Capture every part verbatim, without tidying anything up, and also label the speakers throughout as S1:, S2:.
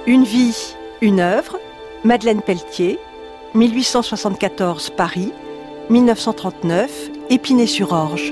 S1: Une vie, une œuvre, Madeleine Pelletier, mille huit cent soixante-quatorze Paris, mille neuf cent trente-neuf Épinay-sur-Orge.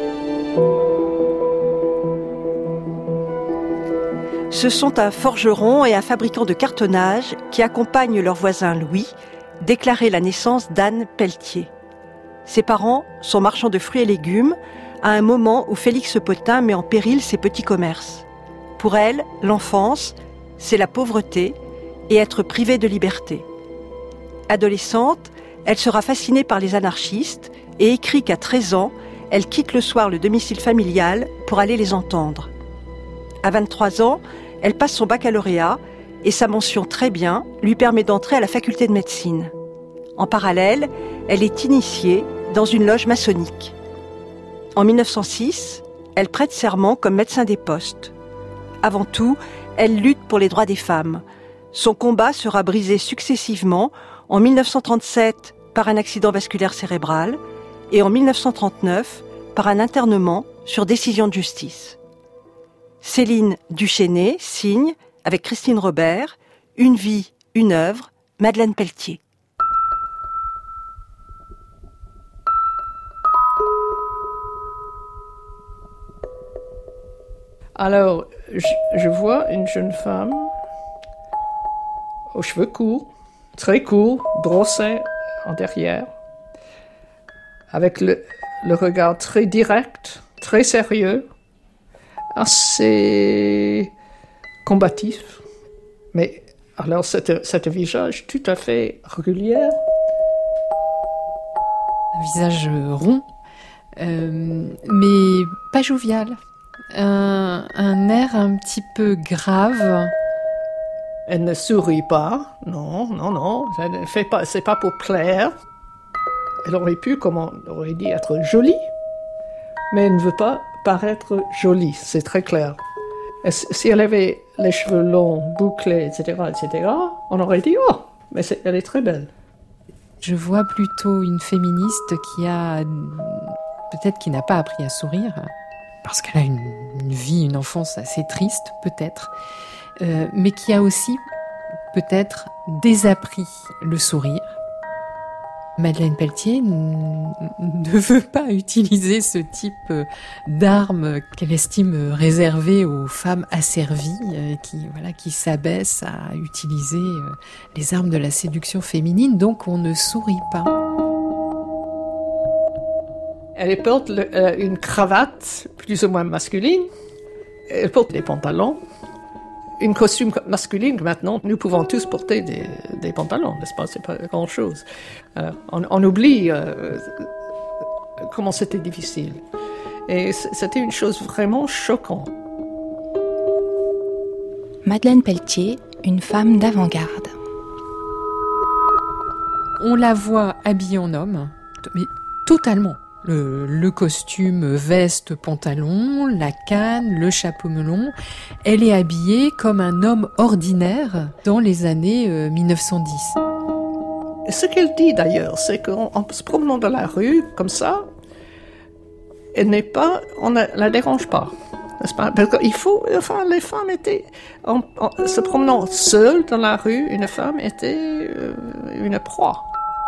S1: Ce sont un forgeron et un fabricant de cartonnage qui accompagnent leur voisin Louis déclarer la naissance d'Anne Pelletier. Ses parents sont marchands de fruits et légumes à un moment où Félix Potin met en péril ses petits commerces. Pour elle, l'enfance, c'est la pauvreté et être privée de liberté. Adolescente, elle sera fascinée par les anarchistes et écrit qu'à treize ans, elle quitte le soir le domicile familial pour aller les entendre. À vingt-trois ans, elle passe son baccalauréat et sa mention très bien lui permet d'entrer à la faculté de médecine. En parallèle, elle est initiée dans une loge maçonnique. En mille neuf cent six, elle prête serment comme médecin des postes. Avant tout, elle lutte pour les droits des femmes. Son combat sera brisé successivement en mille neuf cent trente-sept par un accident vasculaire cérébral et en mille neuf cent trente-neuf par un internement sur décision de justice. Céline Duchesnay signe, avec Christine Robert, Une vie, une œuvre, Madeleine Pelletier.
S2: Alors, je, je vois une jeune femme aux cheveux courts, très courts, brossés en derrière, avec le, le regard très direct, très sérieux, assez combatif. Mais alors, c'est un visage tout à fait régulier.
S3: Un visage rond, euh, mais pas jovial. Un, un air un petit peu grave.
S2: Elle ne sourit pas, non, non, non, elle ne fait pas, c'est pas pour plaire. Elle aurait pu, comme on aurait dit, être jolie, mais elle ne veut pas paraître jolie, c'est très clair. Et si elle avait les cheveux longs, bouclés, et cetera, et cetera, on aurait dit, oh, mais c'est, elle est très belle.
S3: Je vois plutôt une féministe qui a, peut-être qui n'a pas appris à sourire, parce qu'elle a une, une vie, une enfance assez triste, peut-être, euh, mais qui a aussi, peut-être, désappris le sourire. Madeleine Pelletier n- ne veut pas utiliser ce type d'arme qu'elle estime réservée aux femmes asservies, euh, qui, voilà, qui s'abaissent à utiliser euh, les armes de la séduction féminine, donc on ne sourit pas.
S2: Elle porte le, euh, une cravate plus ou moins masculine. Elle porte des pantalons. Une costume masculine, maintenant, nous pouvons tous porter des, des pantalons, n'est-ce pas? C'est pas grand-chose. Alors, on, on oublie euh, comment c'était difficile. Et c'était une chose vraiment choquante.
S4: Madeleine Pelletier, une femme d'avant-garde.
S3: On la voit habillée en homme, mais totalement. Le, le costume, veste, pantalon, la canne, le chapeau melon. Elle est habillée comme un homme ordinaire dans les années euh, mille neuf cent dix.
S2: Et ce qu'elle dit d'ailleurs, c'est qu'en en se promenant dans la rue, comme ça, elle n'est pas, on ne la dérange pas. N'est-ce pas? Parce qu'il faut, enfin, les femmes étaient, en, en se promenant seule dans la rue, une femme était euh, une proie.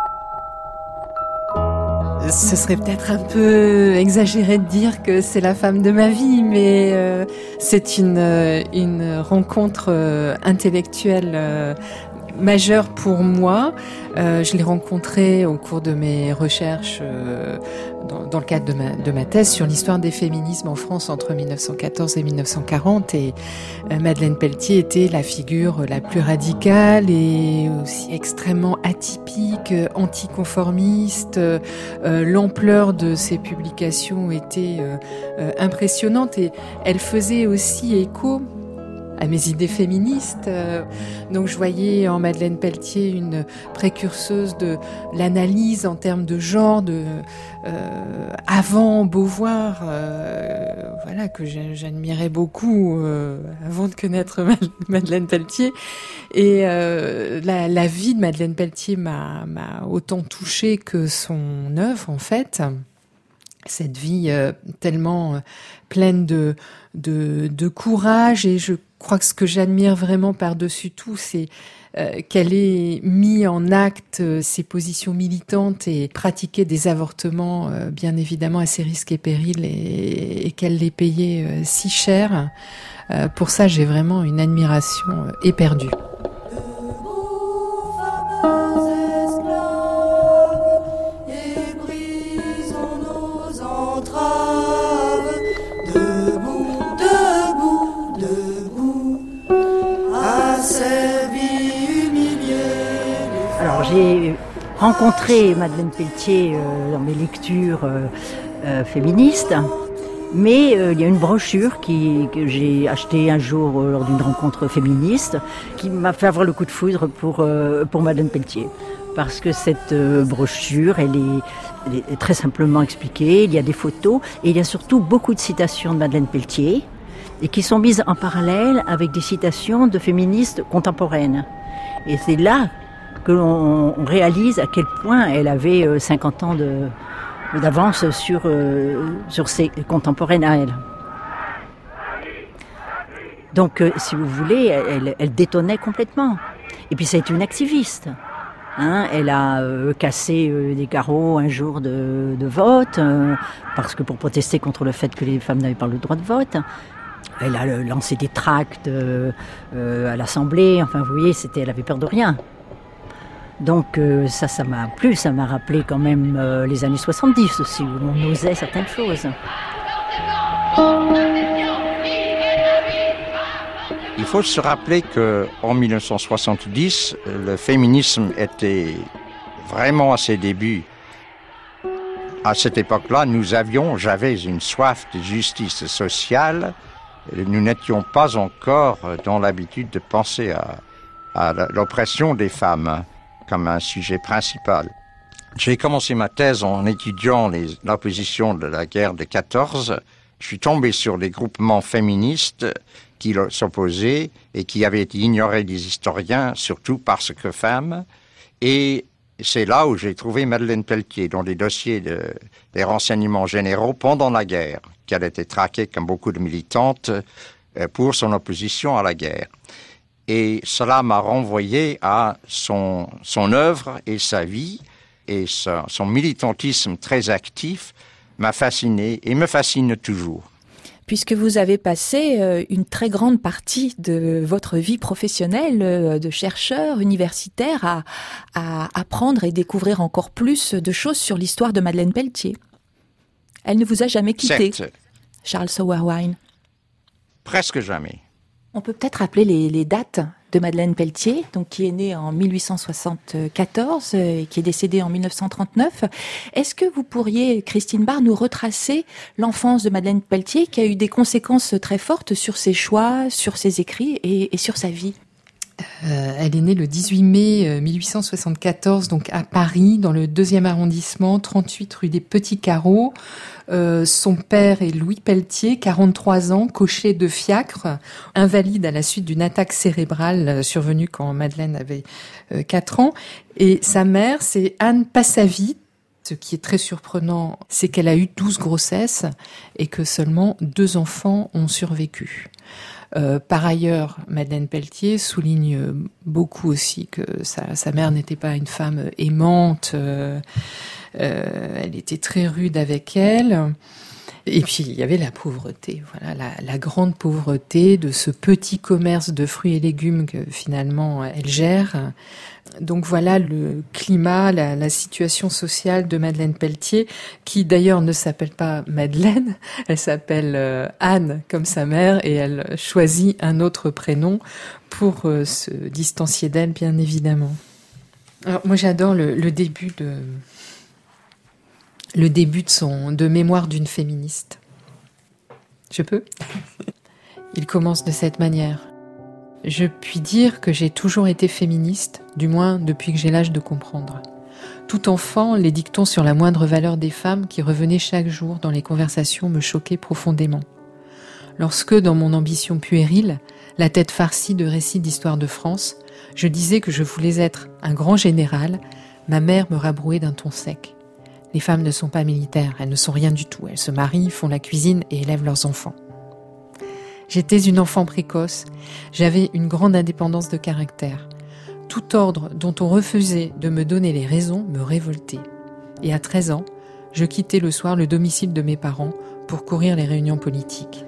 S3: Ce serait peut-être un peu exagéré de dire que c'est la femme de ma vie, mais euh, c'est une, une rencontre euh, intellectuelle euh, majeure pour moi. Euh, je l'ai rencontrée au cours de mes recherches euh, dans, dans le cadre de ma, de ma thèse sur l'histoire des féminismes en France entre mille neuf cent quatorze et mille neuf cent quarante. Et euh, Madeleine Pelletier était la figure la plus radicale et aussi extrêmement atypique, anticonformiste. Euh, l'ampleur de ses publications était euh, euh, impressionnante et elle faisait aussi écho à mes idées féministes. Donc je voyais en Madeleine Pelletier une précurseuse de l'analyse en termes de genre, de euh, avant Beauvoir, euh, voilà, que j'admirais beaucoup euh, avant de connaître Madeleine Pelletier. Et euh, la, la vie de Madeleine Pelletier m'a, m'a autant touchée que son œuvre en fait. cette vie euh, tellement euh, pleine de, de, de courage. Et je crois que ce que j'admire vraiment par-dessus tout, c'est euh, qu'elle ait mis en acte euh, ses positions militantes et pratiqué des avortements, euh, bien évidemment, à ses risques et périls, et, et qu'elle les payait euh, si cher. Euh, pour ça, j'ai vraiment une admiration euh, éperdue.
S5: Alors j'ai rencontré Madeleine Pelletier euh, dans mes lectures euh, euh, féministes, mais euh, il y a une brochure qui, que j'ai achetée un jour euh, lors d'une rencontre féministe qui m'a fait avoir le coup de foudre pour, euh, pour Madeleine Pelletier. Parce que cette euh, brochure, elle est, elle est très simplement expliquée, il y a des photos et il y a surtout beaucoup de citations de Madeleine Pelletier et qui sont mises en parallèle avec des citations de féministes contemporaines. Et c'est là que l'on réalise à quel point elle avait cinquante ans de, d'avance sur, euh, sur ses contemporaines à elle. Donc, euh, si vous voulez, elle, elle détonnait complètement. Et puis, c'est une activiste. Hein, elle a euh, cassé euh, des carreaux un jour de, de vote, euh, parce que pour protester contre le fait que les femmes n'avaient pas le droit de vote. Elle a euh, lancé des tracts euh, euh, à l'Assemblée. Enfin, vous voyez, c'était, elle avait peur de rien. Donc euh, ça, ça m'a plu, ça m'a rappelé quand même euh, les années soixante-dix aussi, où on osait certaines choses.
S6: Il faut se rappeler qu'en dix-neuf cent soixante-dix, le féminisme était vraiment à ses débuts. À cette époque-là, nous avions, j'avais une soif de justice sociale. Nous n'étions pas encore dans l'habitude de penser à, à l'oppression des femmes comme un sujet principal. J'ai commencé ma thèse en étudiant les, l'opposition de la guerre de quatorze. Je suis tombé sur des groupements féministes qui s'opposaient et qui avaient été ignorés des historiens, surtout parce que femmes. Et c'est là où j'ai trouvé Madeleine Pelletier dans les dossiers de, des renseignements généraux pendant la guerre, qu'elle était traquée comme beaucoup de militantes pour son opposition à la guerre. Et cela m'a renvoyé à son, son œuvre et sa vie, et son, son militantisme très actif m'a fasciné et me fascine toujours.
S4: Puisque vous avez passé une très grande partie de votre vie professionnelle de chercheur universitaire à, à apprendre et découvrir encore plus de choses sur l'histoire de Madeleine Pelletier. Elle ne vous a jamais quitté,
S6: Certes.
S4: Charles Sauerwein.
S6: Presque jamais.
S4: On peut peut-être rappeler les, les dates de Madeleine Pelletier, donc qui est née en mille huit cent soixante-quatorze et qui est décédée en mille neuf cent trente-neuf. Est-ce que vous pourriez, Christine Barr, nous retracer l'enfance de Madeleine Pelletier qui a eu des conséquences très fortes sur ses choix, sur ses écrits et, et sur sa vie ?
S3: Euh, elle est née le dix-huit mai mille huit cent soixante-quatorze, donc à Paris, dans le deuxième arrondissement, trente-huit rue des Petits Carreaux. Euh, son père est Louis Pelletier, quarante-trois ans, cocher de fiacre, invalide à la suite d'une attaque cérébrale survenue quand Madeleine avait euh, quatre ans. Et sa mère, c'est Anne Passavy. Ce qui est très surprenant, c'est qu'elle a eu douze grossesses et que seulement deux enfants ont survécu. Euh, par ailleurs, Madeleine Pelletier souligne beaucoup aussi que sa, sa mère n'était pas une femme aimante, euh, euh, elle était très rude avec elle. Et puis, il y avait la pauvreté, voilà, la, la grande pauvreté de ce petit commerce de fruits et légumes que finalement elle gère. Donc voilà le climat, la, la situation sociale de Madeleine Pelletier, qui d'ailleurs ne s'appelle pas Madeleine, elle s'appelle euh, Anne comme sa mère, et elle choisit un autre prénom pour euh, se distancier d'elle, bien évidemment. Alors moi j'adore le, le début de le début de son de Mémoire d'une féministe. Je peux ? Il commence de cette manière. Je puis dire que j'ai toujours été féministe, du moins depuis que j'ai l'âge de comprendre. Tout enfant, les dictons sur la moindre valeur des femmes qui revenaient chaque jour dans les conversations me choquaient profondément. Lorsque, dans mon ambition puérile, la tête farcie de récits d'histoire de France, je disais que je voulais être un grand général, ma mère me rabrouait d'un ton sec. Les femmes ne sont pas militaires, elles ne sont rien du tout. Elles se marient, font la cuisine et élèvent leurs enfants. J'étais une enfant précoce, j'avais une grande indépendance de caractère. Tout ordre dont on refusait de me donner les raisons me révoltait. Et à treize ans, je quittais le soir le domicile de mes parents pour courir les réunions politiques.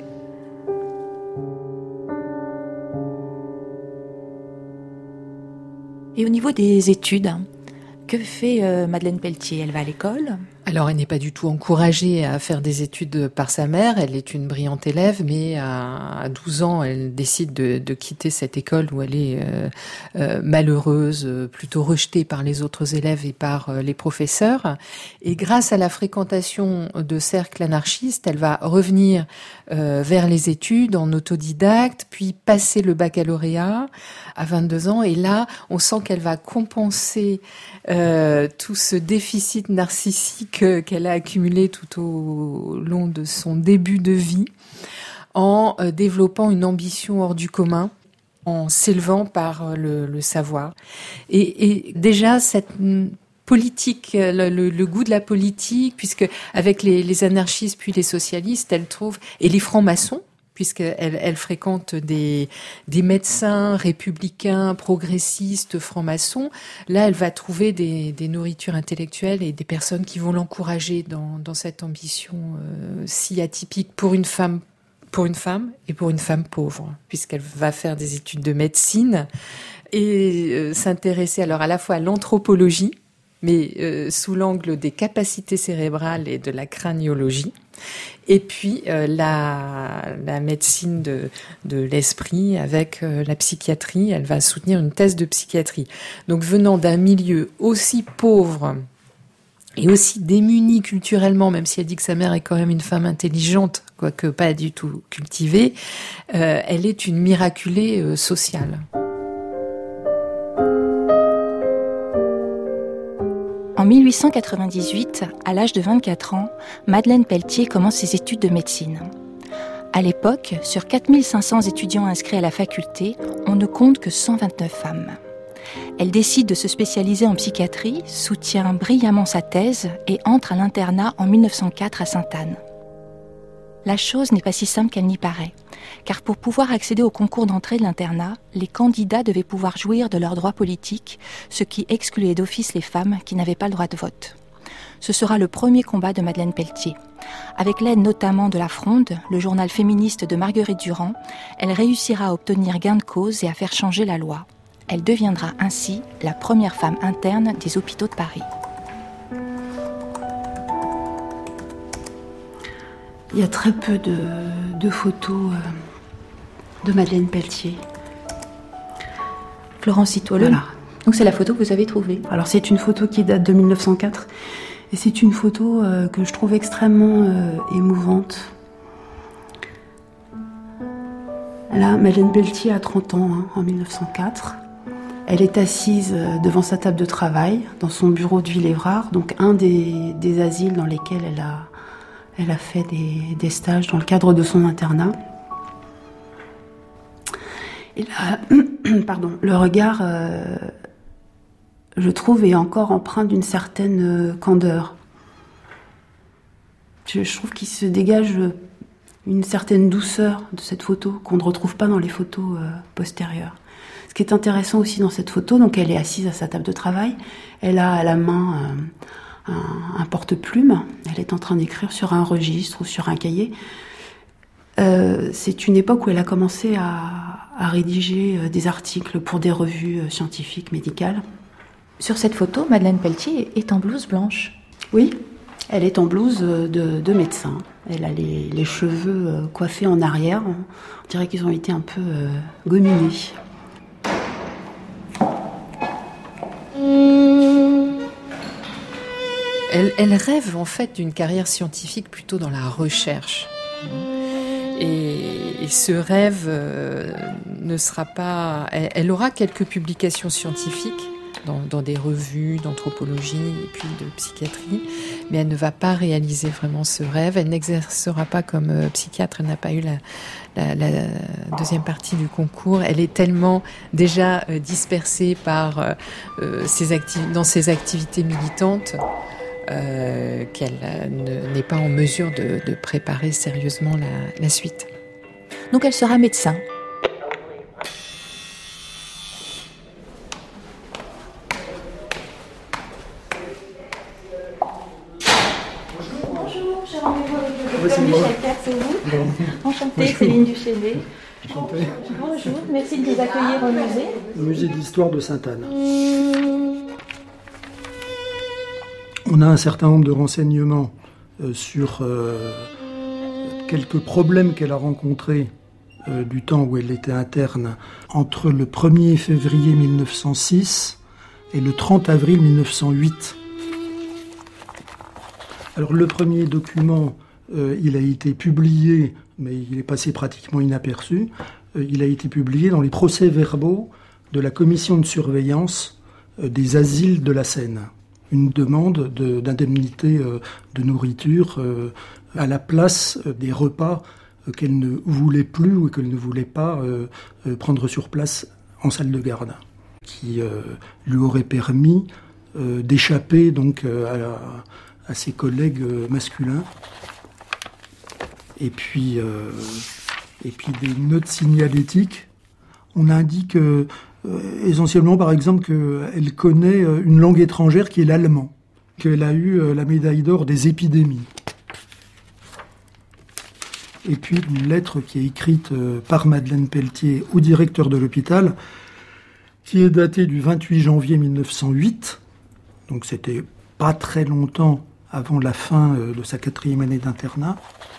S4: Et au niveau des études, que fait euh, Madeleine Pelletier ? Elle va à l'école ?
S3: Alors, elle n'est pas du tout encouragée à faire des études par sa mère. Elle est une brillante élève, mais à douze ans, elle décide de, de quitter cette école où elle est euh, euh, malheureuse, plutôt rejetée par les autres élèves et par euh, les professeurs. Et grâce à la fréquentation de cercles anarchistes, elle va revenir euh, vers les études en autodidacte, puis passer le baccalauréat à vingt-deux ans. Et là, on sent qu'elle va compenser euh, tout ce déficit narcissique qu'elle a accumulé tout au long de son début de vie en développant une ambition hors du commun, en s'élevant par le, le savoir. Et, et déjà, cette politique, le, le, le goût de la politique, puisque avec les, les anarchistes puis les socialistes, elle trouve, et les francs-maçons, puisqu'elle elle fréquente des, des médecins républicains, progressistes, francs-maçons. Là, elle va trouver des, des nourritures intellectuelles et des personnes qui vont l'encourager dans, dans cette ambition euh, si atypique pour une femme, pour une femme et pour une femme pauvre, puisqu'elle va faire des études de médecine et euh, s'intéresser alors à la fois à l'anthropologie, mais euh, sous l'angle des capacités cérébrales et de la craniologie. Et puis euh, la, la médecine de, de l'esprit avec euh, la psychiatrie. Elle va soutenir une thèse de psychiatrie. Donc venant d'un milieu aussi pauvre et aussi démuni culturellement, même si elle dit que sa mère est quand même une femme intelligente, quoique pas du tout cultivée, euh, elle est une miraculée euh, sociale.
S4: En mille huit cent quatre-vingt-dix-huit, à l'âge de vingt-quatre ans, Madeleine Pelletier commence ses études de médecine. À l'époque, sur quatre mille cinq cents étudiants inscrits à la faculté, on ne compte que cent vingt-neuf femmes. Elle décide de se spécialiser en psychiatrie, soutient brillamment sa thèse et entre à l'internat en mille neuf cent quatre à Sainte-Anne. La chose n'est pas si simple qu'elle n'y paraît, car pour pouvoir accéder au concours d'entrée de l'internat, les candidats devaient pouvoir jouir de leurs droits politiques, ce qui excluait d'office les femmes qui n'avaient pas le droit de vote. Ce sera le premier combat de Madeleine Pelletier. Avec l'aide notamment de La Fronde, le journal féministe de Marguerite Durand, elle réussira à obtenir gain de cause et à faire changer la loi. Elle deviendra ainsi la première femme interne des hôpitaux de Paris.
S7: Il y a très peu de, de photos euh, de Madeleine Pelletier.
S4: Florence Itoile.
S7: Voilà.
S4: Donc c'est la photo que vous avez trouvée.
S7: Alors c'est une photo qui date de mille neuf cent quatre et c'est une photo euh, que je trouve extrêmement euh, émouvante. Là, Madeleine Pelletier a trente ans, hein, en mille neuf cent quatre. Elle est assise devant sa table de travail dans son bureau de Villévrard, donc un des, des asiles dans lesquels elle a Elle a fait des, des stages dans le cadre de son internat. Et là, pardon, le regard, euh, je trouve, est encore empreint d'une certaine candeur. Je, je trouve qu'il se dégage une certaine douceur de cette photo qu'on ne retrouve pas dans les photos euh, postérieures. Ce qui est intéressant aussi dans cette photo, donc elle est assise à sa table de travail, elle a à la main euh, un, un porte-plume, elle est en train d'écrire sur un registre ou sur un cahier. Euh, c'est une époque où elle a commencé à, à rédiger euh, des articles pour des revues euh, scientifiques, médicales.
S4: Sur cette photo, Madeleine Pelletier est en blouse blanche.
S7: Oui, elle est en blouse de, de médecin. Elle a les, les cheveux euh, coiffés en arrière. On, on dirait qu'ils ont été un peu euh, gominés.
S3: Elle, elle rêve en fait d'une carrière scientifique plutôt dans la recherche. Et, et ce rêve euh, ne sera pas... Elle, elle aura quelques publications scientifiques dans, dans des revues d'anthropologie et puis de psychiatrie, mais elle ne va pas réaliser vraiment ce rêve. Elle n'exercera pas comme euh, psychiatre, elle n'a pas eu la, la, la deuxième partie du concours. Elle est tellement déjà euh, dispersée par, euh, ses acti- dans ses activités militantes euh, qu'elle euh, ne- n'est pas en mesure de, de préparer sérieusement la, la suite.
S4: Donc elle sera médecin.
S1: Bonjour, j'ai rendez-vous avec le docteur Michel Kerr, c'est vous ? Enchantée, Céline Duchesnay. Bonjour, merci de nous accueillir au musée.
S8: Le musée d'histoire de Sainte-Anne. On a un certain nombre de renseignements euh, sur euh, quelques problèmes qu'elle a rencontrés euh, du temps où elle était interne entre le premier février mille neuf cent six et le trente avril mille neuf cent huit. Alors le premier document, euh, il a été publié, mais il est passé pratiquement inaperçu. Euh, il a été publié dans les procès-verbaux de la commission de surveillance euh, des asiles de la Seine. Une demande de, d'indemnité euh, de nourriture euh, à la place euh, des repas euh, qu'elle ne voulait plus ou qu'elle ne voulait pas euh, euh, prendre sur place en salle de garde, qui euh, lui aurait permis euh, d'échapper donc euh, à la, à ses collègues masculins. Et puis, euh, et puis des notes signalétiques. On indique euh, essentiellement, par exemple, qu'elle connaît une langue étrangère qui est l'allemand, qu'elle a eu euh, la médaille d'or des épidémies. Et puis une lettre qui est écrite euh, par Madeleine Pelletier au directeur de l'hôpital, qui est datée du vingt-huit janvier mille neuf cent huit, donc c'était pas très longtemps avant la fin de sa quatrième année d'internat.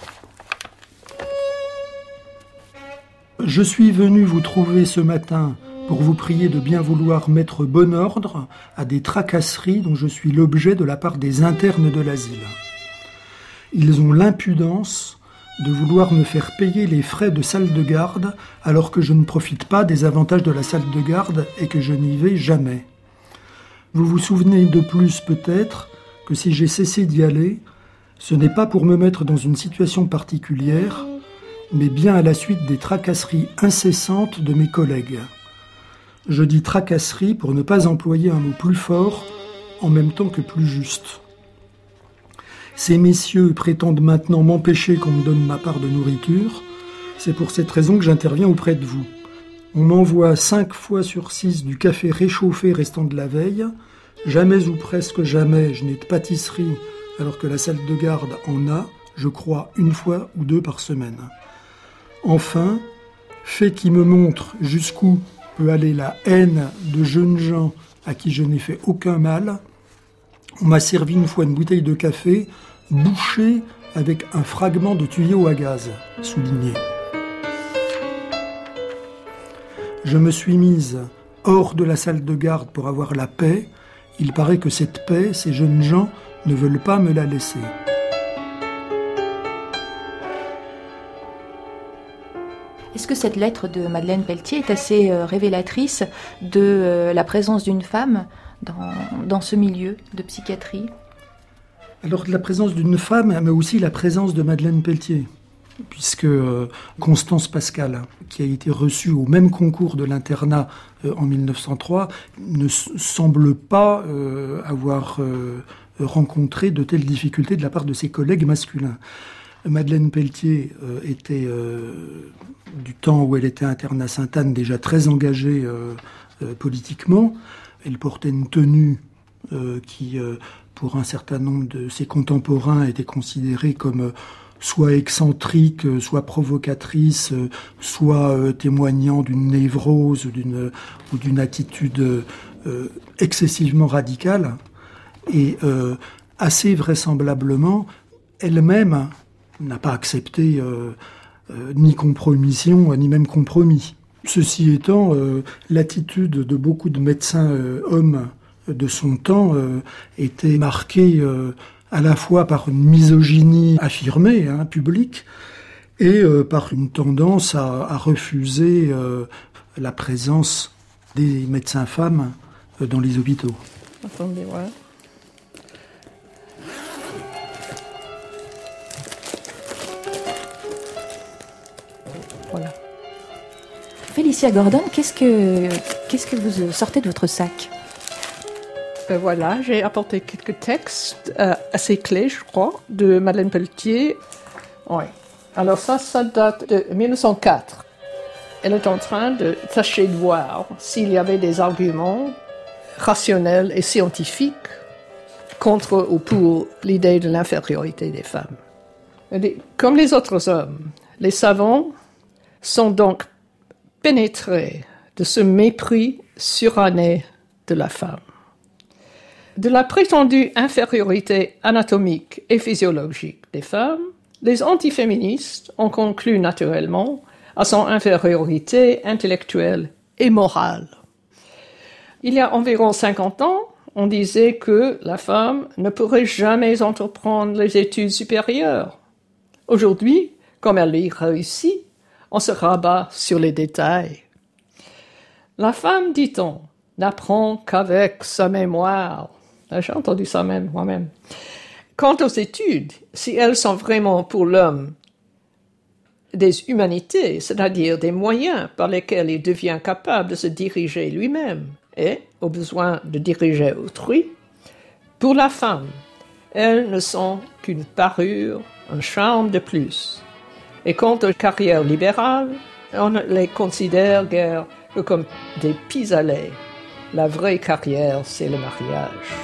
S8: Je suis venu vous trouver ce matin pour vous prier de bien vouloir mettre bon ordre à des tracasseries dont je suis l'objet de la part des internes de l'asile. Ils ont l'impudence de vouloir me faire payer les frais de salle de garde alors que je ne profite pas des avantages de la salle de garde et que je n'y vais jamais. Vous vous souvenez de plus peut-être que si j'ai cessé d'y aller, ce n'est pas pour me mettre dans une situation particulière, mais bien à la suite des tracasseries incessantes de mes collègues. Je dis tracasseries pour ne pas employer un mot plus fort, en même temps que plus juste. Ces messieurs prétendent maintenant m'empêcher qu'on me donne ma part de nourriture. C'est pour cette raison que j'interviens auprès de vous. On m'envoie cinq fois sur six du café réchauffé restant de la veille. Jamais ou presque jamais je n'ai de pâtisserie, alors que la salle de garde en a, je crois, une fois ou deux par semaine. Enfin, fait qui me montre jusqu'où peut aller la haine de jeunes gens à qui je n'ai fait aucun mal, on m'a servi une fois une bouteille de café bouchée avec un fragment de tuyau à gaz, souligné. Je me suis mise hors de la salle de garde pour avoir la paix. Il paraît que cette paix, ces jeunes gens ne veulent pas me la laisser.
S4: Est-ce que cette lettre de Madeleine Pelletier est assez euh, révélatrice de euh, la présence d'une femme dans, dans ce milieu de psychiatrie ?
S8: Alors, la présence d'une femme, mais aussi la présence de Madeleine Pelletier, puisque euh, Constance Pascal, qui a été reçue au même concours de l'internat euh, en mille neuf cent trois, ne s- semble pas euh, avoir euh, rencontré de telles difficultés de la part de ses collègues masculins. Madeleine Pelletier euh, était, euh, du temps où elle était interne à Sainte-Anne, déjà très engagée euh, euh, politiquement. Elle portait une tenue euh, qui, euh, pour un certain nombre de ses contemporains, était considérée comme euh, soit excentrique, euh, soit provocatrice, euh, soit euh, témoignant d'une névrose ou d'une, ou d'une attitude euh, excessivement radicale. Et euh, assez vraisemblablement, elle-même n'a pas accepté euh, euh, ni compromission, ni même compromis. Ceci étant, euh, l'attitude de beaucoup de médecins euh, hommes de son temps euh, était marquée euh, à la fois par une misogynie affirmée, hein, publique, et euh, par une tendance à, à refuser euh, la présence des médecins femmes euh, dans les hôpitaux.
S2: Attendez, ouais. Voilà.
S4: Félicia Gordon, qu'est-ce que, qu'est-ce que vous sortez de votre sac ?
S2: Euh, voilà, j'ai apporté quelques textes euh, assez clés, je crois, de Madeleine Pelletier. Oui. Alors ça, ça date de mille neuf cent quatre. Elle est en train de tâcher de voir s'il y avait des arguments rationnels et scientifiques contre ou pour l'idée de l'infériorité des femmes. Elle dit, comme les autres hommes, les savants sont donc pénétrés de ce mépris suranné de la femme. De la prétendue infériorité anatomique et physiologique des femmes, les antiféministes ont conclu naturellement à son infériorité intellectuelle et morale. Il y a environ cinquante ans, on disait que la femme ne pourrait jamais entreprendre les études supérieures. Aujourd'hui, comme elle y réussit, on se rabat sur les détails. La femme, dit-on, n'apprend qu'avec sa mémoire. J'ai entendu ça même moi-même. Quant aux études, si elles sont vraiment pour l'homme des humanités, c'est-à-dire des moyens par lesquels il devient capable de se diriger lui-même et, au besoin, de diriger autrui, pour la femme, elles ne sont qu'une parure, un charme de plus. Et quant aux carrières libérales, on ne les considère guère que comme des pis-aller. La vraie carrière, c'est le mariage.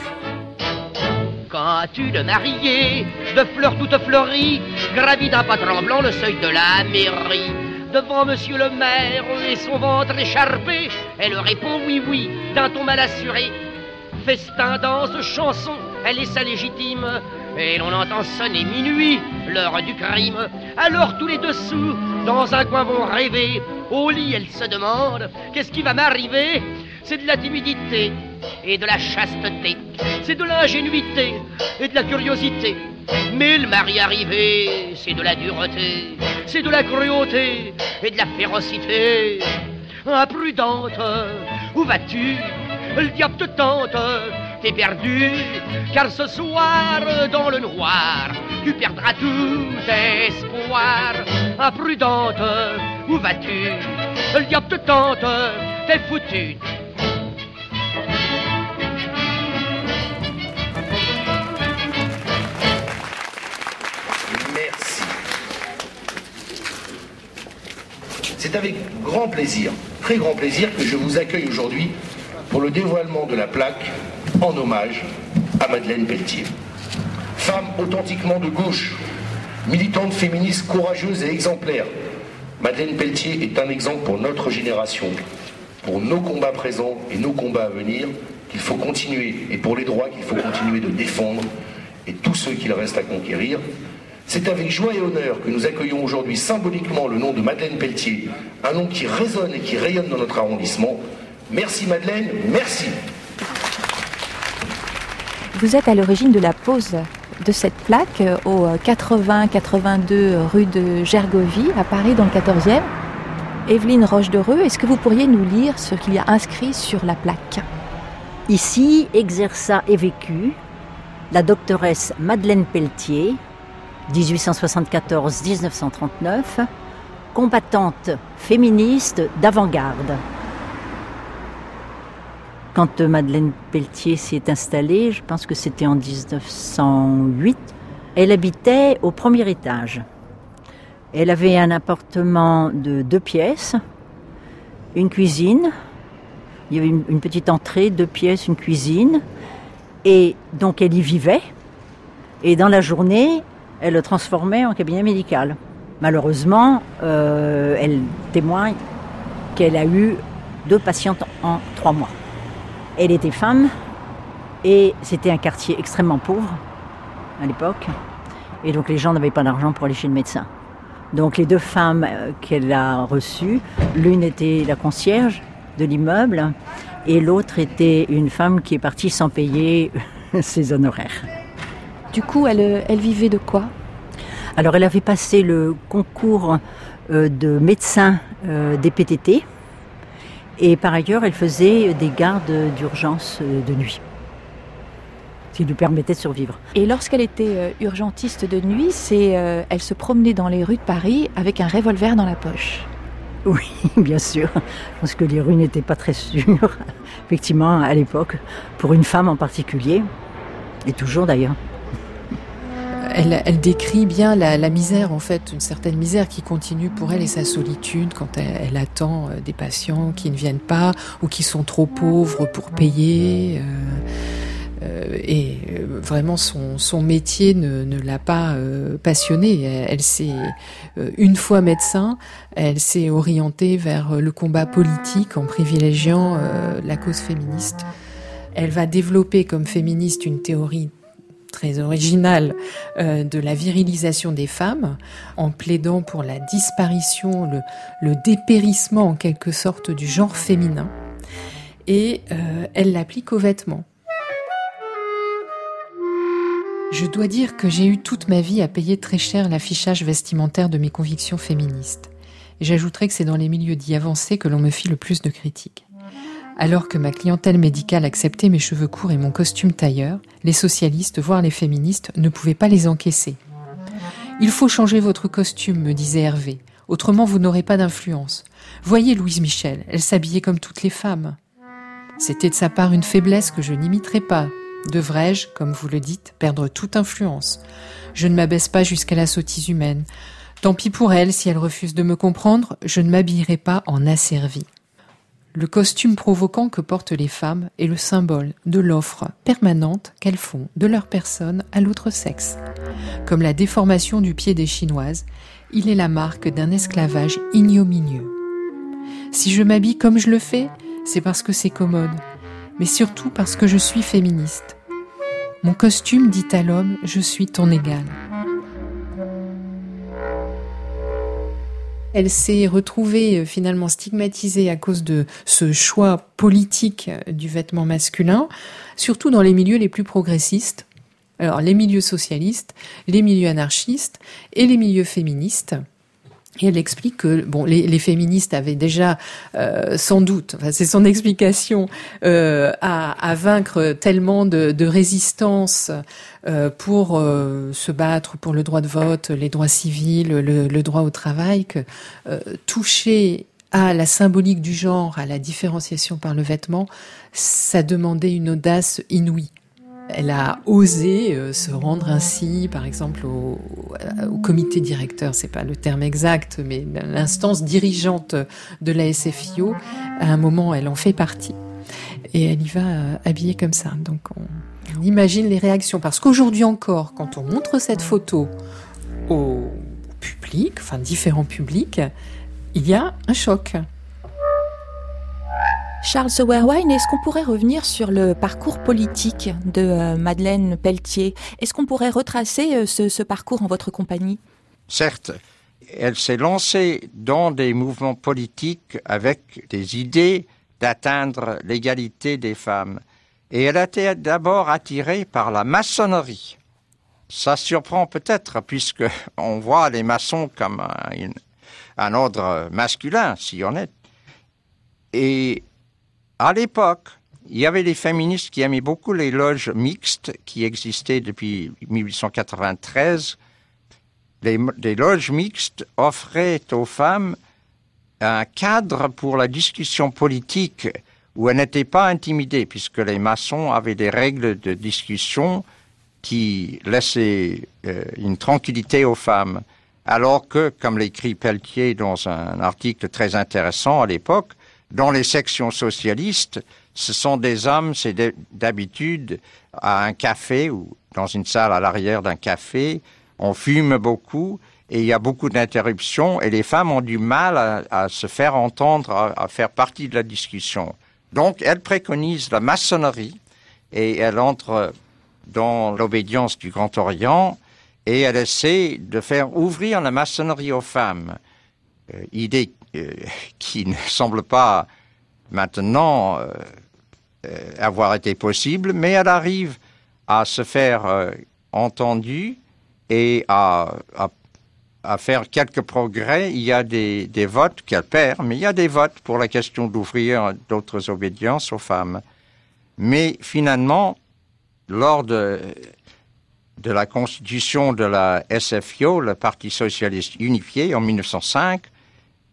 S9: Quand tu de mariée, de fleurs toutes fleuries, gravit d'un pas tremblant le seuil de la mairie. Devant monsieur le maire et son ventre écharpé, elle répond oui, oui, d'un ton mal assuré. Festin, danse, chanson, elle est sa légitime, et l'on entend sonner minuit, l'heure du crime. Alors tous les dessous, dans un coin vont rêver. Au lit, elle se demande, qu'est-ce qui va m'arriver? C'est de la timidité et de la chasteté, c'est de l'ingénuité et de la curiosité. Mais le mari arrivé, c'est de la dureté, c'est de la cruauté et de la férocité. Imprudente, où vas-tu? Le diable te tente, t'es perdu, car ce soir, dans le noir, tu perdras tout espoir. Imprudente, où vas-tu? Le diable te tente, t'es foutu.
S10: Merci. C'est avec grand plaisir, très grand plaisir, que je vous accueille aujourd'hui pour le dévoilement de la plaque en hommage à Madeleine Pelletier. Femme authentiquement de gauche, militante féministe courageuse et exemplaire, Madeleine Pelletier est un exemple pour notre génération, pour nos combats présents et nos combats à venir qu'il faut continuer, et pour les droits qu'il faut continuer de défendre, et tous ceux qu'il reste à conquérir. C'est avec joie et honneur que nous accueillons aujourd'hui symboliquement le nom de Madeleine Pelletier, un nom qui résonne et qui rayonne dans notre arrondissement. Merci Madeleine, merci.
S4: Vous êtes à l'origine de la pose de cette plaque au quatre-vingts quatre-vingt-deux rue de Gergovie à Paris dans le quatorzième. Evelyne Roche-Dereux, est-ce que vous pourriez nous lire ce qu'il y a inscrit sur la plaque?
S5: Ici exerça et vécut la doctoresse Madeleine Pelletier, dix-huit cent soixante-quatorze à dix-neuf cent trente-neuf, combattante féministe d'avant-garde. Quand Madeleine Pelletier s'est installée, je pense que c'était en dix-neuf cent huit, elle habitait au premier étage. Elle avait un appartement de deux pièces, une cuisine, il y avait une, une petite entrée, deux pièces, une cuisine, et donc elle y vivait, et dans la journée, elle le transformait en cabinet médical. Malheureusement, euh, elle témoigne qu'elle a eu deux patientes en trois mois. Elle était femme et c'était un quartier extrêmement pauvre à l'époque. Et donc les gens n'avaient pas d'argent pour aller chez le médecin. Donc les deux femmes qu'elle a reçues, l'une était la concierge de l'immeuble et l'autre était une femme qui est partie sans payer ses honoraires.
S4: Du coup, elle, elle vivait de quoi?
S5: Alors elle avait passé le concours de médecin des P T T. Et par ailleurs, elle faisait des gardes d'urgence de nuit, ce qui lui permettait de survivre.
S4: Et lorsqu'elle était urgentiste de nuit, c'est, euh, elle se promenait dans les rues de Paris avec un revolver dans la poche.
S5: Oui, bien sûr, parce que les rues n'étaient pas très sûres, effectivement, à l'époque, pour une femme en particulier, et toujours d'ailleurs.
S3: Elle, elle décrit bien la, la misère, en fait, une certaine misère qui continue pour elle et sa solitude quand elle, elle attend des patients qui ne viennent pas ou qui sont trop pauvres pour payer. Euh, euh, et vraiment, son, son métier ne, ne l'a pas euh, passionnée. Elle, elle s'est, euh, une fois médecin, elle s'est orientée vers le combat politique en privilégiant euh, la cause féministe. Elle va développer comme féministe une théorie très originale euh, de la virilisation des femmes, en plaidant pour la disparition, le, le dépérissement en quelque sorte du genre féminin. Et euh, elle l'applique aux vêtements. Je dois dire que j'ai eu toute ma vie à payer très cher l'affichage vestimentaire de mes convictions féministes. Et j'ajouterai que c'est dans les milieux dits avancés que l'on me fit le plus de critiques. Alors que ma clientèle médicale acceptait mes cheveux courts et mon costume tailleur, les socialistes, voire les féministes, ne pouvaient pas les encaisser. « Il faut changer votre costume », me disait Hervé, « autrement vous n'aurez pas d'influence. Voyez Louise Michel, elle s'habillait comme toutes les femmes. » C'était de sa part une faiblesse que je n'imiterais pas. Devrais-je, comme vous le dites, perdre toute influence ? Je ne m'abaisse pas jusqu'à la sottise humaine. Tant pis pour elle, si elle refuse de me comprendre, je ne m'habillerai pas en asservie. Le costume provoquant que portent les femmes est le symbole de l'offre permanente qu'elles font de leur personne à l'autre sexe. Comme la déformation du pied des Chinoises, il est la marque d'un esclavage ignominieux. Si je m'habille comme je le fais, c'est parce que c'est commode, mais surtout parce que je suis féministe. Mon costume dit à l'homme « Je suis ton égal ». Elle s'est retrouvée finalement stigmatisée à cause de ce choix politique du vêtement masculin, surtout dans les milieux les plus progressistes. Alors les milieux socialistes, les milieux anarchistes et les milieux féministes. Et elle explique que bon, les, les féministes avaient déjà euh, sans doute, enfin, c'est son explication, euh, à, à vaincre tellement de, de résistance euh, pour euh, se battre pour le droit de vote, les droits civils, le, le droit au travail, que euh, toucher à la symbolique du genre, à la différenciation par le vêtement, ça demandait une audace inouïe. Elle a osé euh, se rendre ainsi, par exemple, au, au comité directeur, c'est pas le terme exact, mais l'instance dirigeante de la S F I O. À un moment, elle en fait partie. Et elle y va euh, habillée comme ça. Donc, on, on imagine les réactions. Parce qu'aujourd'hui encore, quand on montre cette photo au public, enfin différents publics, il y a un choc.
S4: Charles Sauerwein, est-ce qu'on pourrait revenir sur le parcours politique de euh, Madeleine Pelletier ? Est-ce qu'on pourrait retracer euh, ce, ce parcours en votre compagnie ?
S6: Certes, elle s'est lancée dans des mouvements politiques avec des idées d'atteindre l'égalité des femmes. Et elle a été d'abord attirée par la maçonnerie. Ça surprend peut-être, puisque on voit les maçons comme un, une, un ordre masculin, si on est. Et à l'époque, il y avait des féministes qui aimaient beaucoup les loges mixtes qui existaient depuis dix-huit cent quatre-vingt-treize. Les, les loges mixtes offraient aux femmes un cadre pour la discussion politique où elles n'étaient pas intimidées, puisque les maçons avaient des règles de discussion qui laissaient euh, une tranquillité aux femmes. Alors que, comme l'écrit Pelletier dans un article très intéressant à l'époque, dans les sections socialistes, ce sont des hommes, c'est d'habitude à un café ou dans une salle à l'arrière d'un café, on fume beaucoup et il y a beaucoup d'interruptions et les femmes ont du mal à, à se faire entendre, à, à faire partie de la discussion. Donc, elle préconise la maçonnerie et elle entre dans l'obédience du Grand Orient et elle essaie de faire ouvrir la maçonnerie aux femmes. Euh, idée euh, qui ne semble pas maintenant euh, euh, avoir été possible, mais elle arrive à se faire euh, entendue et à, à, à faire quelques progrès. Il y a des, des votes qu'elle perd, mais il y a des votes pour la question d'ouvrir d'autres obédiences aux femmes. Mais finalement, lors de, de la constitution de la S F I O, le Parti socialiste unifié, en mille neuf cent cinq,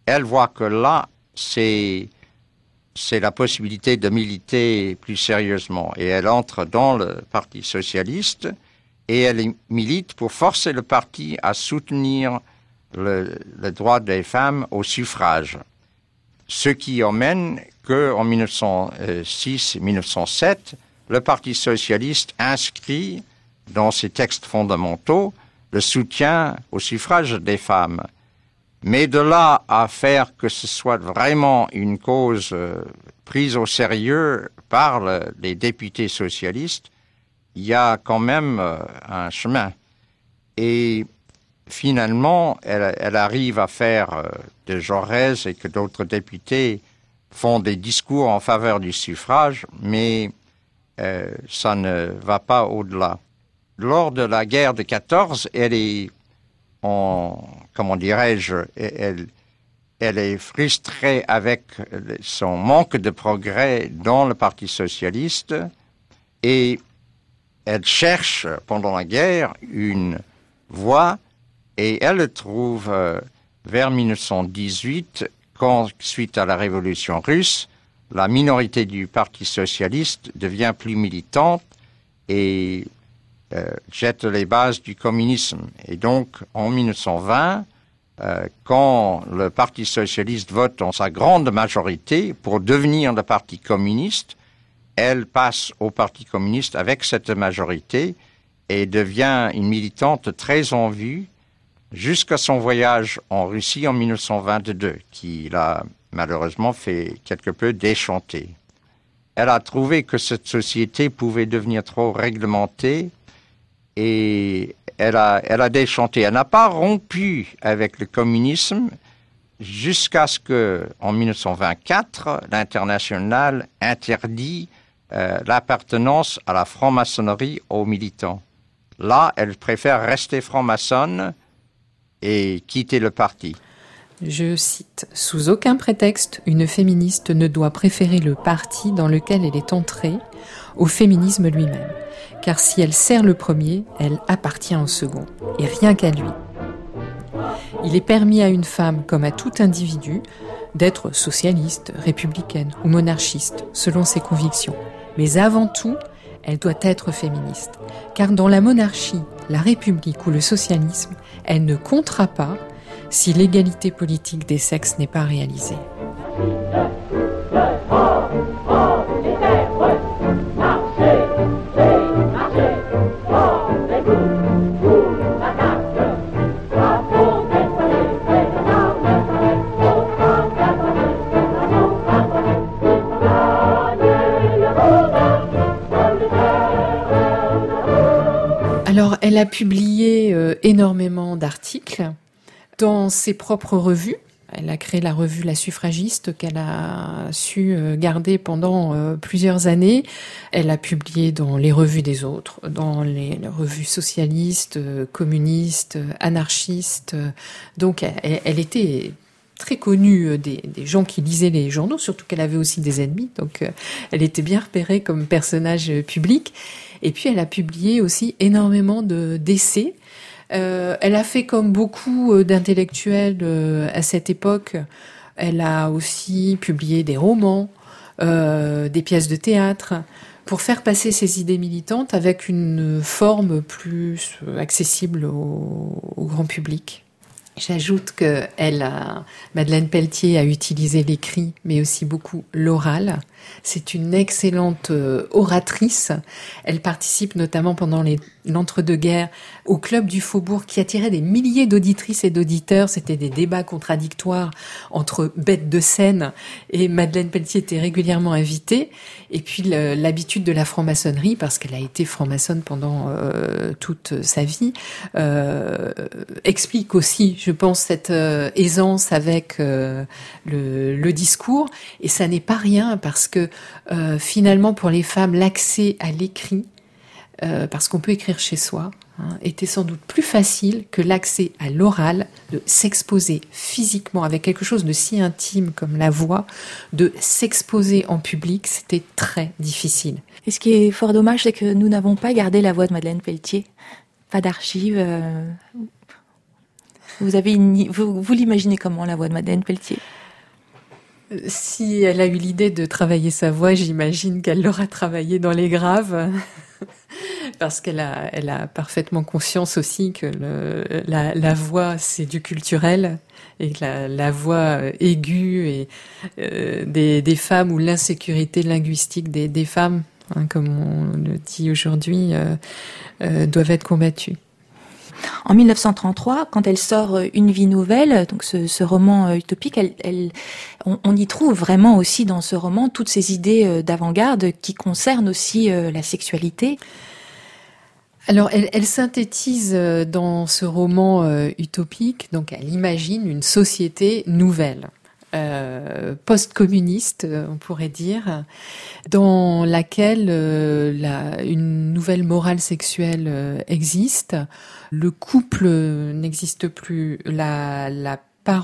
S6: elle voit que là, c'est, c'est la possibilité de militer plus sérieusement. Et elle entre dans le Parti socialiste et elle milite pour forcer le parti à soutenir le, le droit des femmes au suffrage. Ce qui emmène qu'en mille neuf cent six et mille neuf cent sept, le Parti socialiste inscrit dans ses textes fondamentaux le soutien au suffrage des femmes. Mais de là à faire que ce soit vraiment une cause euh, prise au sérieux par le, les députés socialistes, il y a quand même euh, un chemin. Et finalement, elle, elle arrive à faire euh, de Jaurès et que d'autres députés font des discours en faveur du suffrage, mais euh, ça ne va pas au-delà. Lors de la guerre de quatorze, elle est, en, comment dirais-je, elle, elle est frustrée avec son manque de progrès dans le Parti socialiste et elle cherche pendant la guerre une voie et elle le trouve euh, vers mille neuf cent dix-huit, quand, suite à la révolution russe, la minorité du Parti socialiste devient plus militante et euh, jette les bases du communisme. Et donc, en mille neuf cent vingt, euh, quand le Parti socialiste vote en sa grande majorité pour devenir le Parti communiste, elle passe au Parti communiste avec cette majorité et devient une militante très en vue jusqu'à son voyage en Russie en mille neuf cent vingt-deux, qui l'a malheureusement fait quelque peu déchanter. Elle a trouvé que cette société pouvait devenir trop réglementée et elle a, elle a déchanté. Elle n'a pas rompu avec le communisme jusqu'à ce que, en mille neuf cent vingt-quatre, l'Internationale interdit euh, l'appartenance à la franc-maçonnerie aux militants. Là, elle préfère rester franc-maçonne et quitter le parti.
S3: Je cite, « Sous aucun prétexte, une féministe ne doit préférer le parti dans lequel elle est entrée au féminisme lui-même, car si elle sert le premier, elle appartient au second, et rien qu'à lui. Il est permis à une femme, comme à tout individu, d'être socialiste, républicaine ou monarchiste, selon ses convictions. Mais avant tout, elle doit être féministe, car dans la monarchie, la république ou le socialisme, elle ne comptera pas si l'égalité politique des sexes n'est pas réalisée. » Alors, elle a publié euh, énormément d'articles dans ses propres revues. Elle a créé la revue La Suffragiste qu'elle a su garder pendant euh, plusieurs années. Elle a publié dans les revues des autres, dans les, les revues socialistes, euh, communistes, anarchistes. Donc, elle, elle était très connue des, des gens qui lisaient les journaux, surtout qu'elle avait aussi des ennemis. Donc, euh, elle était bien repérée comme personnage public. Et puis, elle a publié aussi énormément de, d'essais. Euh, elle a fait comme beaucoup d'intellectuels euh, à cette époque. Elle a aussi publié des romans, euh, des pièces de théâtre, pour faire passer ses idées militantes avec une forme plus accessible au, au grand public. J'ajoute que elle a, Madeleine Pelletier a utilisé l'écrit, mais aussi beaucoup l'oral. C'est une excellente oratrice. Elle participe notamment pendant les, l'entre-deux-guerres au Club du Faubourg qui attirait des milliers d'auditrices et d'auditeurs. C'était des débats contradictoires entre bêtes de scène et Madeleine Pelletier était régulièrement invitée. Et puis le, l'habitude de la franc-maçonnerie, parce qu'elle a été franc-maçonne pendant euh, toute sa vie, euh, explique aussi, je pense, cette euh, aisance avec euh, le, le discours. Et ça n'est pas rien parce que euh, finalement, pour les femmes, l'accès à l'écrit, euh, parce qu'on peut écrire chez soi, hein, était sans doute plus facile que l'accès à l'oral, de s'exposer physiquement avec quelque chose de si intime comme la voix, de s'exposer en public, c'était très difficile.
S4: Et ce qui est fort dommage, c'est que nous n'avons pas gardé la voix de Madeleine Pelletier. Pas d'archives. Euh... Vous avez une, vous, vous l'imaginez comment, la voix de Madeleine Pelletier?
S3: Si elle a eu l'idée de travailler sa voix, j'imagine qu'elle l'aura travaillée dans les graves. Parce qu'elle a, elle a parfaitement conscience aussi que le, la, la voix, c'est du culturel, et que la, la voix aiguë et, euh, des, des femmes, ou l'insécurité linguistique des, des femmes, hein, comme on le dit aujourd'hui, euh, euh, doivent être combattues.
S4: En mille neuf cent trente-trois, quand elle sort Une vie nouvelle, donc ce, ce roman utopique, elle, elle, on, on y trouve vraiment aussi dans ce roman toutes ces idées d'avant-garde qui concernent aussi la sexualité.
S3: Alors, elle, elle synthétise dans ce roman euh, utopique, donc elle imagine une société nouvelle, euh, post-communiste, on pourrait dire, dans laquelle euh, la, une nouvelle morale sexuelle euh, existe. Le couple n'existe plus, la, la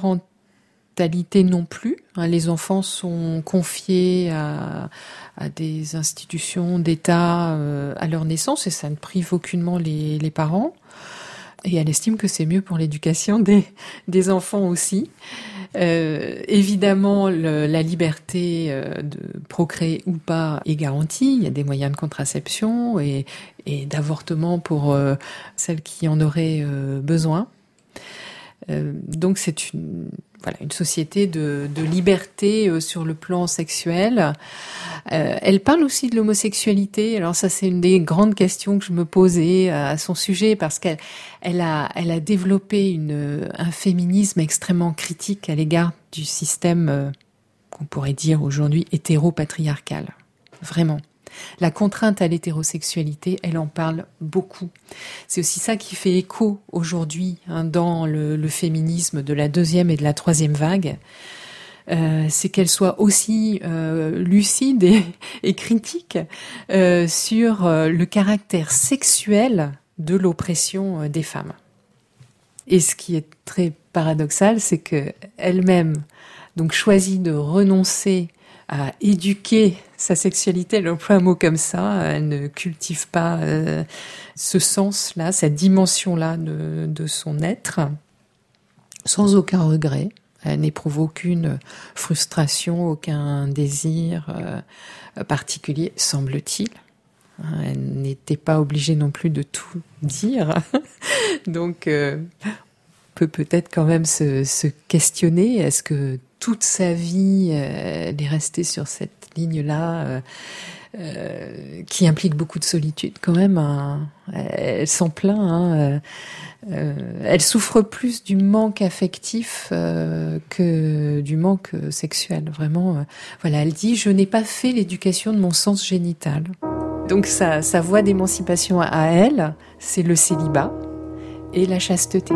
S3: parentalité non plus. Hein, les enfants sont confiés à, à des institutions d'État euh, à leur naissance, et ça ne prive aucunement les, les parents. Et elle estime que c'est mieux pour l'éducation des, des enfants aussi. Euh, évidemment, le, la liberté euh, de procréer ou pas est garantie. Il y a des moyens de contraception et, et d'avortement pour euh, celles qui en auraient euh, besoin. Euh, donc c'est une, voilà, une société de, de liberté euh, sur le plan sexuel. Euh, elle parle aussi de l'homosexualité. Alors ça, c'est une des grandes questions que je me posais à son sujet, parce qu'elle elle a, elle a développé une, un féminisme extrêmement critique à l'égard du système euh, qu'on pourrait dire aujourd'hui hétéro-patriarcal. Vraiment. La contrainte à l'hétérosexualité, elle en parle beaucoup. C'est aussi ça qui fait écho aujourd'hui hein, dans le, le féminisme de la deuxième et de la troisième vague. Euh, c'est qu'elle soit aussi euh, lucide et, et critique euh, sur euh, le caractère sexuel de l'oppression euh, des femmes. Et ce qui est très paradoxal, c'est que elle-même donc choisit de renoncer à éduquer sa sexualité, elle emploie un mot comme ça, elle ne cultive pas euh, ce sens-là, cette dimension-là de, de son être, sans aucun regret. Elle n'éprouve aucune frustration, aucun désir euh, particulier, semble-t-il. Elle n'était pas obligée non plus de tout dire. Donc, euh, on peut peut-être quand même se, se questionner. Est-ce que toute sa vie, euh, elle est restée sur cette ligne-là euh, euh, qui implique beaucoup de solitude quand même. Hein. Elle s'en plaint. Hein, euh, euh, elle souffre plus du manque affectif euh, que du manque sexuel. Vraiment, euh, voilà. Elle dit « Je n'ai pas fait l'éducation de mon sens génital ». Donc sa, sa voie d'émancipation à elle, c'est le célibat et la chasteté.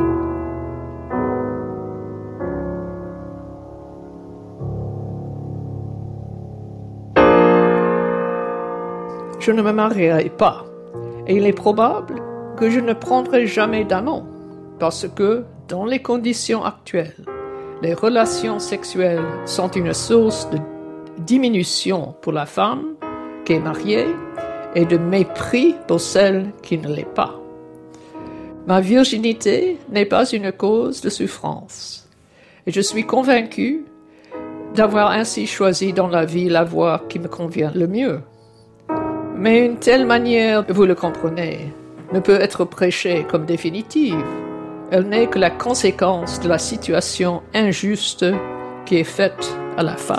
S2: Je ne me marierai pas, et il est probable que je ne prendrai jamais d'amant, parce que, dans les conditions actuelles, les relations sexuelles sont une source de diminution pour la femme qui est mariée et de mépris pour celle qui ne l'est pas. Ma virginité n'est pas une cause de souffrance, et je suis convaincue d'avoir ainsi choisi dans la vie la voie qui me convient le mieux. Mais une telle manière, vous le comprenez, ne peut être prêchée comme définitive. Elle n'est que la conséquence de la situation injuste qui est faite à la femme.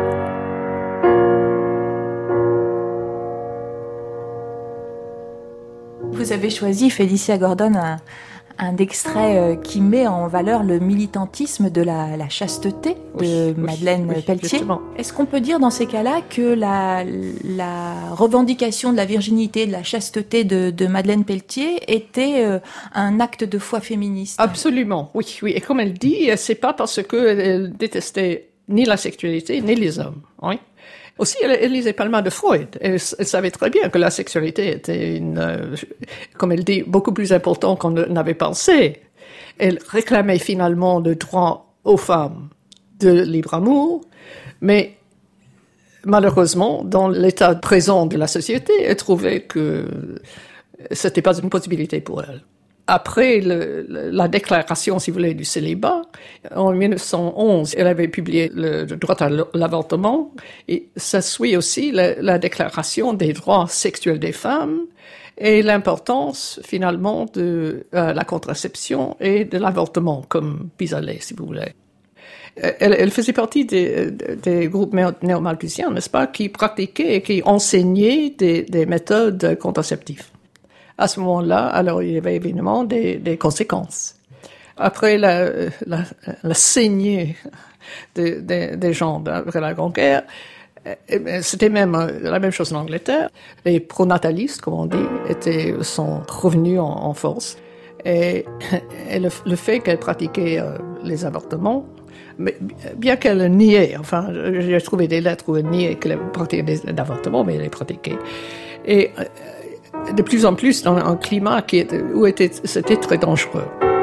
S4: Vous avez choisi, Félicia Gordon, un, un extrait qui met en valeur le militantisme de la, la chasteté de oui, Madeleine oui, Pelletier. Justement. Est-ce qu'on peut dire dans ces cas-là que la, la revendication de la virginité, de la chasteté de, de Madeleine Pelletier était euh, un acte de foi féministe?
S2: Absolument, oui, oui. Et comme elle dit, c'est pas parce qu'elle détestait ni la sexualité ni les hommes, oui. Aussi, elle, elle lisait pas mal de Freud. Elle, elle savait très bien que la sexualité était, une, euh, comme elle dit, beaucoup plus important qu'on n'avait pensé. Elle réclamait finalement le droit aux femmes de libre amour, mais malheureusement, dans l'état présent de la société, elle trouvait que c'était pas une possibilité pour elle. Après le, la déclaration, si vous voulez, du célibat, en dix-neuf cent onze, elle avait publié le droit à l'avortement, et ça suit aussi la, la déclaration des droits sexuels des femmes et l'importance, finalement, de euh, la contraception et de l'avortement comme pis-aller, si vous voulez. Elle, elle faisait partie des, des groupes néo-malthusiens, n'est-ce pas, qui pratiquaient et qui enseignaient des, des méthodes contraceptives. À ce moment-là, alors il y avait évidemment des, des conséquences. Après la, la, la saignée de, de, des gens après la Grande Guerre, c'était même la même chose en Angleterre. Les pronatalistes, comme on dit, étaient, sont revenus en, en force. Et, et le, le fait qu'elle pratiquait euh, les avortements, mais bien qu'elle niait, enfin, j'ai trouvé des lettres où elle niait qu'elle pratiquait des avortements, mais elle les pratiquait. Et euh, de plus en plus dans un climat qui était, où était, c'était très dangereux.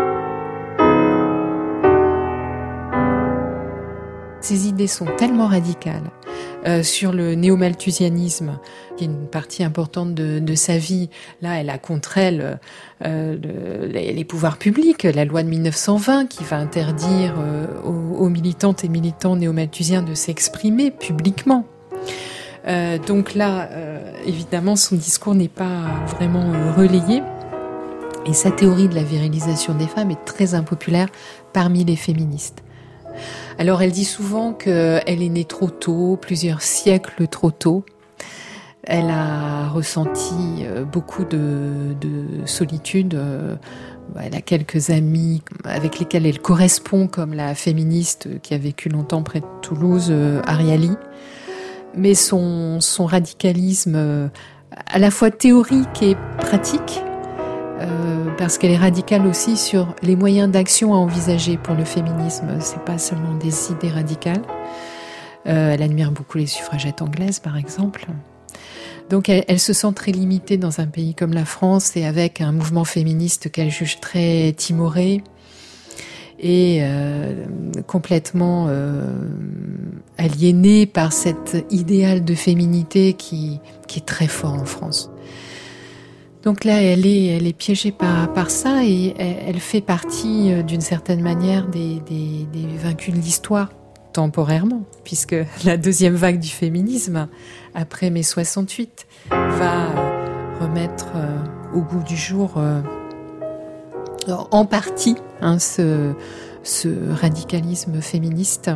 S3: Ces idées sont tellement radicales euh, sur le néo-malthusianisme, qui est une partie importante de, de sa vie. Là, elle a contre elle euh, le, les, les pouvoirs publics, la loi de mille neuf cent vingt qui va interdire euh, aux, aux militantes et militants néo-malthusiens de s'exprimer publiquement. Euh, donc là, euh, évidemment, son discours n'est pas vraiment euh, relayé. Et sa théorie de la virilisation des femmes est très impopulaire parmi les féministes. Alors elle dit souvent qu'elle est née trop tôt, plusieurs siècles trop tôt. Elle a ressenti beaucoup de, de solitude. Elle a quelques amis avec lesquels elle correspond, comme la féministe qui a vécu longtemps près de Toulouse, Ariali. Mais son, son radicalisme, à la fois théorique et pratique, Euh, parce qu'elle est radicale aussi sur les moyens d'action à envisager pour le féminisme. C'est pas seulement des idées radicales. Euh, elle admire beaucoup les suffragettes anglaises, par exemple. Donc elle, elle se sent très limitée dans un pays comme la France et avec un mouvement féministe qu'elle juge très timoré et euh, complètement euh, aliénée par cet idéal de féminité qui, qui est très fort en France. Donc là, elle est, elle est piégée par, par ça et elle, elle fait partie, d'une certaine manière, des, des, des vaincus de l'histoire, temporairement, puisque la deuxième vague du féminisme, après mai soixante-huit, va remettre euh, au goût du jour, euh, en partie, hein, ce, ce radicalisme féministe.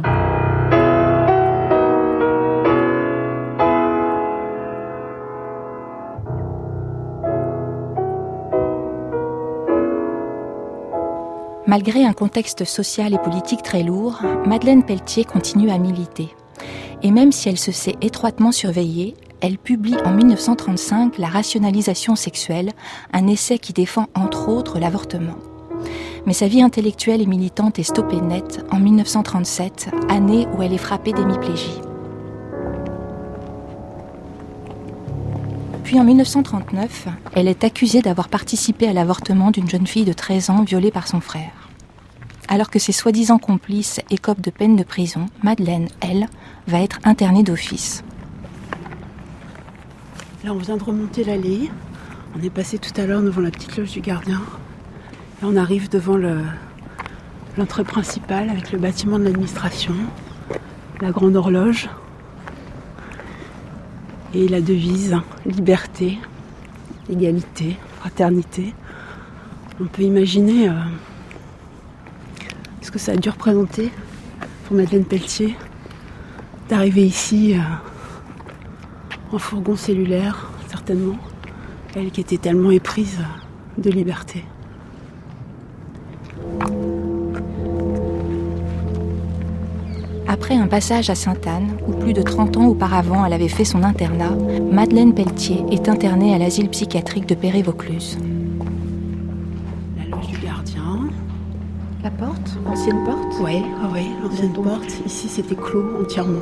S4: Malgré un contexte social et politique très lourd, Madeleine Pelletier continue à militer. Et même si elle se sait étroitement surveillée, elle publie en dix-neuf cent trente-cinq La rationalisation sexuelle, un essai qui défend entre autres l'avortement. Mais sa vie intellectuelle et militante est stoppée net en dix-neuf cent trente-sept, année où elle est frappée d'hémiplégie. Puis en dix-neuf cent trente-neuf, elle est accusée d'avoir participé à l'avortement d'une jeune fille de treize ans violée par son frère. Alors que ses soi-disant complices écopent de peine de prison, Madeleine, elle, va être internée d'office.
S7: Là, on vient de remonter l'allée. On est passé tout à l'heure devant la petite loge du gardien. Là, on arrive devant le, l'entrée principale avec le bâtiment de l'administration, la grande horloge et la devise liberté, égalité, fraternité. On peut imaginer euh, ce que ça a dû représenter pour Madeleine Pelletier d'arriver ici euh, en fourgon cellulaire, certainement. Elle qui était tellement éprise de liberté.
S4: Après un passage à Sainte-Anne, où plus de trente ans auparavant elle avait fait son internat, Madeleine Pelletier est internée à l'asile psychiatrique de Perret-Vaucluse.
S7: La loge du gardien.
S4: La porte, l'ancienne porte ?
S7: Oui, oui, l'ancienne porte. Ici, c'était clos entièrement.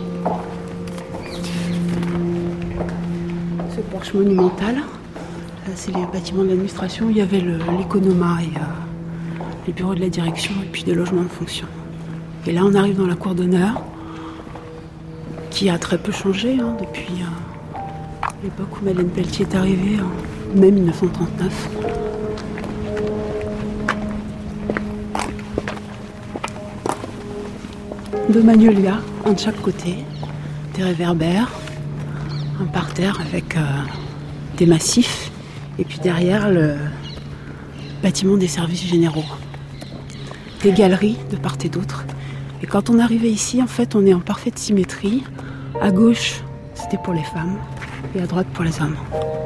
S7: Ce porche monumental, là, c'est les bâtiments de l'administration. Il y avait le, l'économat et euh, les bureaux de la direction et puis des logements de fonction. Et là, on arrive dans la cour d'honneur, qui a très peu changé hein, depuis euh, l'époque où Madeleine Pelletier est arrivée, en mai dix-neuf cent trente-neuf. deux magnolias, un de chaque côté, des réverbères, un parterre avec euh, des massifs, et puis derrière le bâtiment des services généraux. Des galeries de part et d'autre. Et quand on arrivait ici, en fait, on est en parfaite symétrie. À gauche, c'était pour les femmes, et à droite pour les hommes.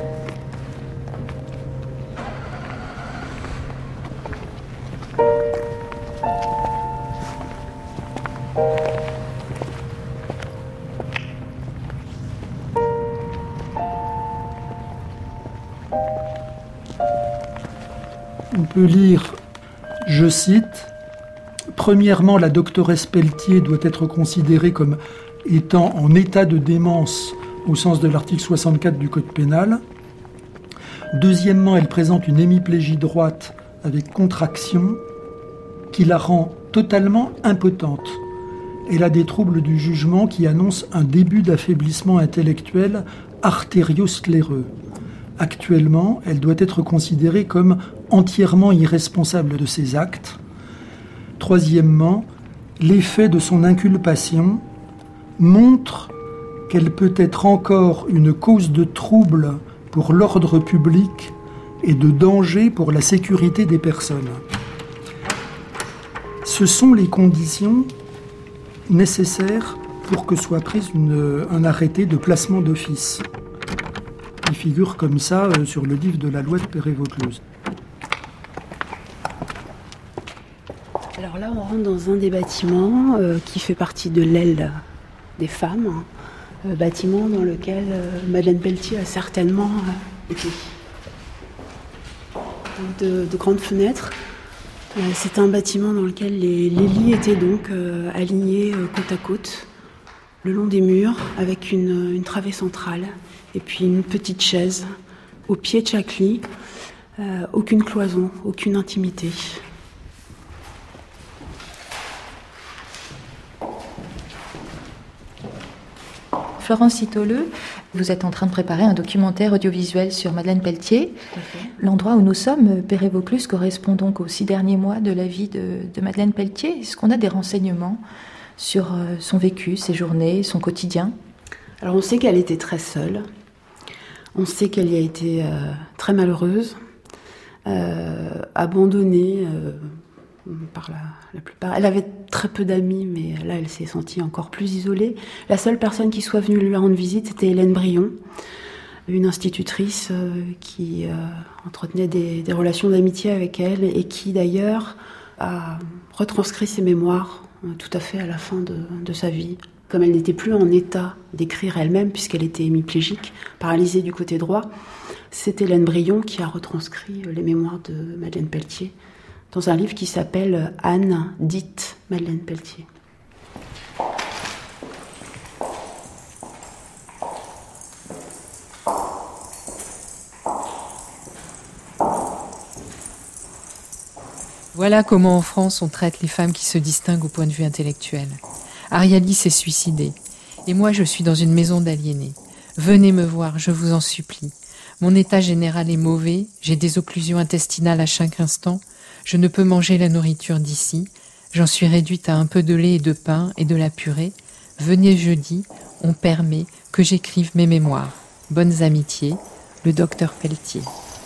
S8: On peut lire, je cite, « Premièrement, la doctoresse Pelletier doit être considérée comme étant en état de démence au sens de l'article soixante-quatre du Code pénal. Deuxièmement, elle présente une hémiplégie droite avec contraction qui la rend totalement impotente. Elle a des troubles du jugement qui annoncent un début d'affaiblissement intellectuel artérioscléreux. Actuellement, elle doit être considérée comme entièrement irresponsable de ses actes. Troisièmement, l'effet de son inculpation montre qu'elle peut être encore une cause de trouble pour l'ordre public et de danger pour la sécurité des personnes. Ce sont les conditions nécessaires pour que soit prise une, un arrêté de placement d'office. Il figure comme ça euh, sur le livre de la loi de Perret-Vaucluse.
S7: Alors là, on rentre dans un des bâtiments euh, qui fait partie de l'aile des femmes, hein, euh, bâtiment dans lequel euh, Madeleine Pelletier a certainement euh, été. De, de grandes fenêtres. Euh, c'est un bâtiment dans lequel les, les lits étaient donc euh, alignés euh, côte à côte, le long des murs, avec une, une travée centrale, et puis une petite chaise au pied de chaque lit. Euh, aucune cloison, aucune intimité.
S4: Florence Citoleu, vous êtes en train de préparer un documentaire audiovisuel sur Madeleine Pelletier. L'endroit où nous sommes, Perret-Vaucluse, correspond donc aux six derniers mois de la vie de, de Madeleine Pelletier. Est-ce qu'on a des renseignements sur son vécu, ses journées, son quotidien ?
S7: Alors on sait qu'elle était très seule. On sait qu'elle y a été euh, très malheureuse, euh, abandonnée euh, par la, la plupart. Elle avait très peu d'amis, mais là, elle s'est sentie encore plus isolée. La seule personne qui soit venue lui rendre visite, c'était Hélène Brion, une institutrice euh, qui euh, entretenait des, des relations d'amitié avec elle et qui, d'ailleurs, a retranscrit ses mémoires euh, tout à fait à la fin de, de sa vie. Comme elle n'était plus en état d'écrire elle-même, puisqu'elle était hémiplégique, paralysée du côté droit, c'est Hélène Brion qui a retranscrit les mémoires de Madeleine Pelletier dans un livre qui s'appelle « Anne, dite Madeleine Pelletier ».
S3: Voilà comment en France on traite les femmes qui se distinguent au point de vue intellectuel. Ariali s'est suicidée, et moi je suis dans une maison d'aliénés. Venez me voir, je vous en supplie. Mon état général est mauvais, j'ai des occlusions intestinales à chaque instant, je ne peux manger la nourriture d'ici, j'en suis réduite à un peu de lait et de pain et de la purée. Venez jeudi, on permet que j'écrive mes mémoires. Bonnes amitiés, le docteur Pelletier.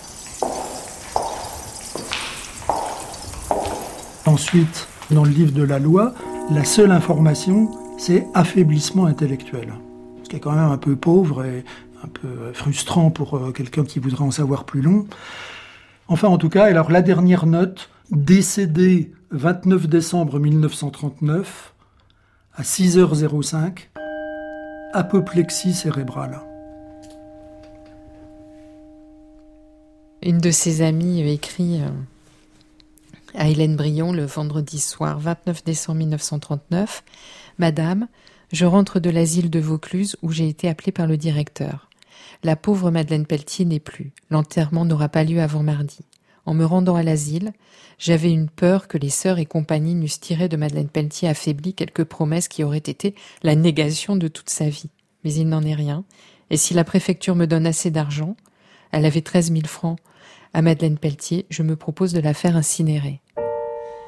S8: Ensuite, dans le livre de la loi, la seule information, c'est affaiblissement intellectuel. Ce qui est quand même un peu pauvre et un peu frustrant pour quelqu'un qui voudrait en savoir plus long. Enfin, en tout cas, alors la dernière note, décédée vingt-neuf décembre mille neuf cent trente-neuf, à six heures cinq, apoplexie cérébrale.
S3: Une de ses amies écrit à Hélène Brion le vendredi soir vingt-neuf décembre mille neuf cent trente-neuf, « Madame, je rentre de l'asile de Vaucluse où j'ai été appelée par le directeur. La pauvre Madeleine Pelletier n'est plus. L'enterrement n'aura pas lieu avant mardi. En me rendant à l'asile, j'avais une peur que les sœurs et compagnie n'eussent tiré de Madeleine Pelletier affaiblie quelques promesses qui auraient été la négation de toute sa vie. Mais il n'en est rien. Et si la préfecture me donne assez d'argent, elle avait treize mille francs à Madeleine Pelletier, je me propose de la faire incinérer. »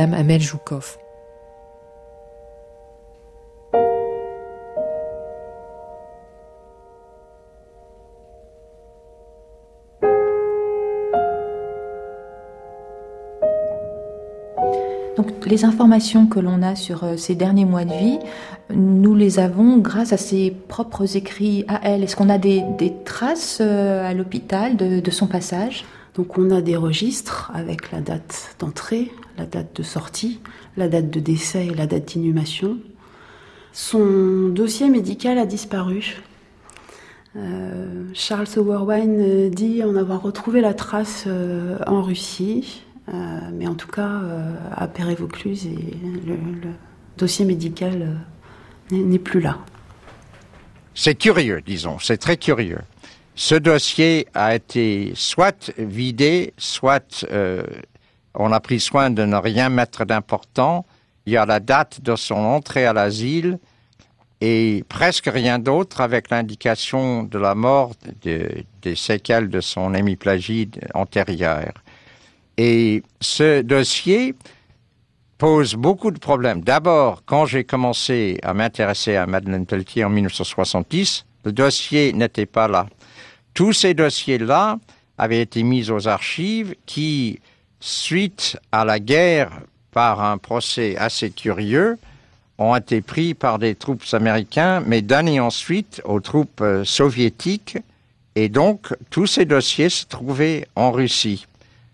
S3: Madame Amel Joukoff.
S4: les informations que l'on a sur euh, ses derniers mois de vie, nous les avons grâce à ses propres écrits à elle. Est-ce qu'on a des, des traces euh, à l'hôpital de, de son passage ?
S7: Donc on a des registres avec la date d'entrée, la date de sortie, la date de décès et la date d'inhumation. Son dossier médical a disparu. Euh, Charles Sauerwein dit en avoir retrouvé la trace euh, en Russie, euh, mais en tout cas euh, à Père-et-Vaucluse, et le, le dossier médical euh, n'est, n'est plus là.
S6: C'est curieux, disons, c'est très curieux. Ce dossier a été soit vidé, soit euh, on a pris soin de ne rien mettre d'important. Il y a la date de son entrée à l'asile et presque rien d'autre avec l'indication de la mort de, des séquelles de son hémiplégie antérieure. Et ce dossier pose beaucoup de problèmes. D'abord, quand j'ai commencé à m'intéresser à Madeleine Pelletier en dix-neuf cent soixante-dix, le dossier n'était pas là. Tous ces dossiers-là avaient été mis aux archives qui, suite à la guerre, par un procès assez curieux, ont été pris par des troupes américaines, mais donnés ensuite aux troupes euh, soviétiques. Et donc, tous ces dossiers se trouvaient en Russie.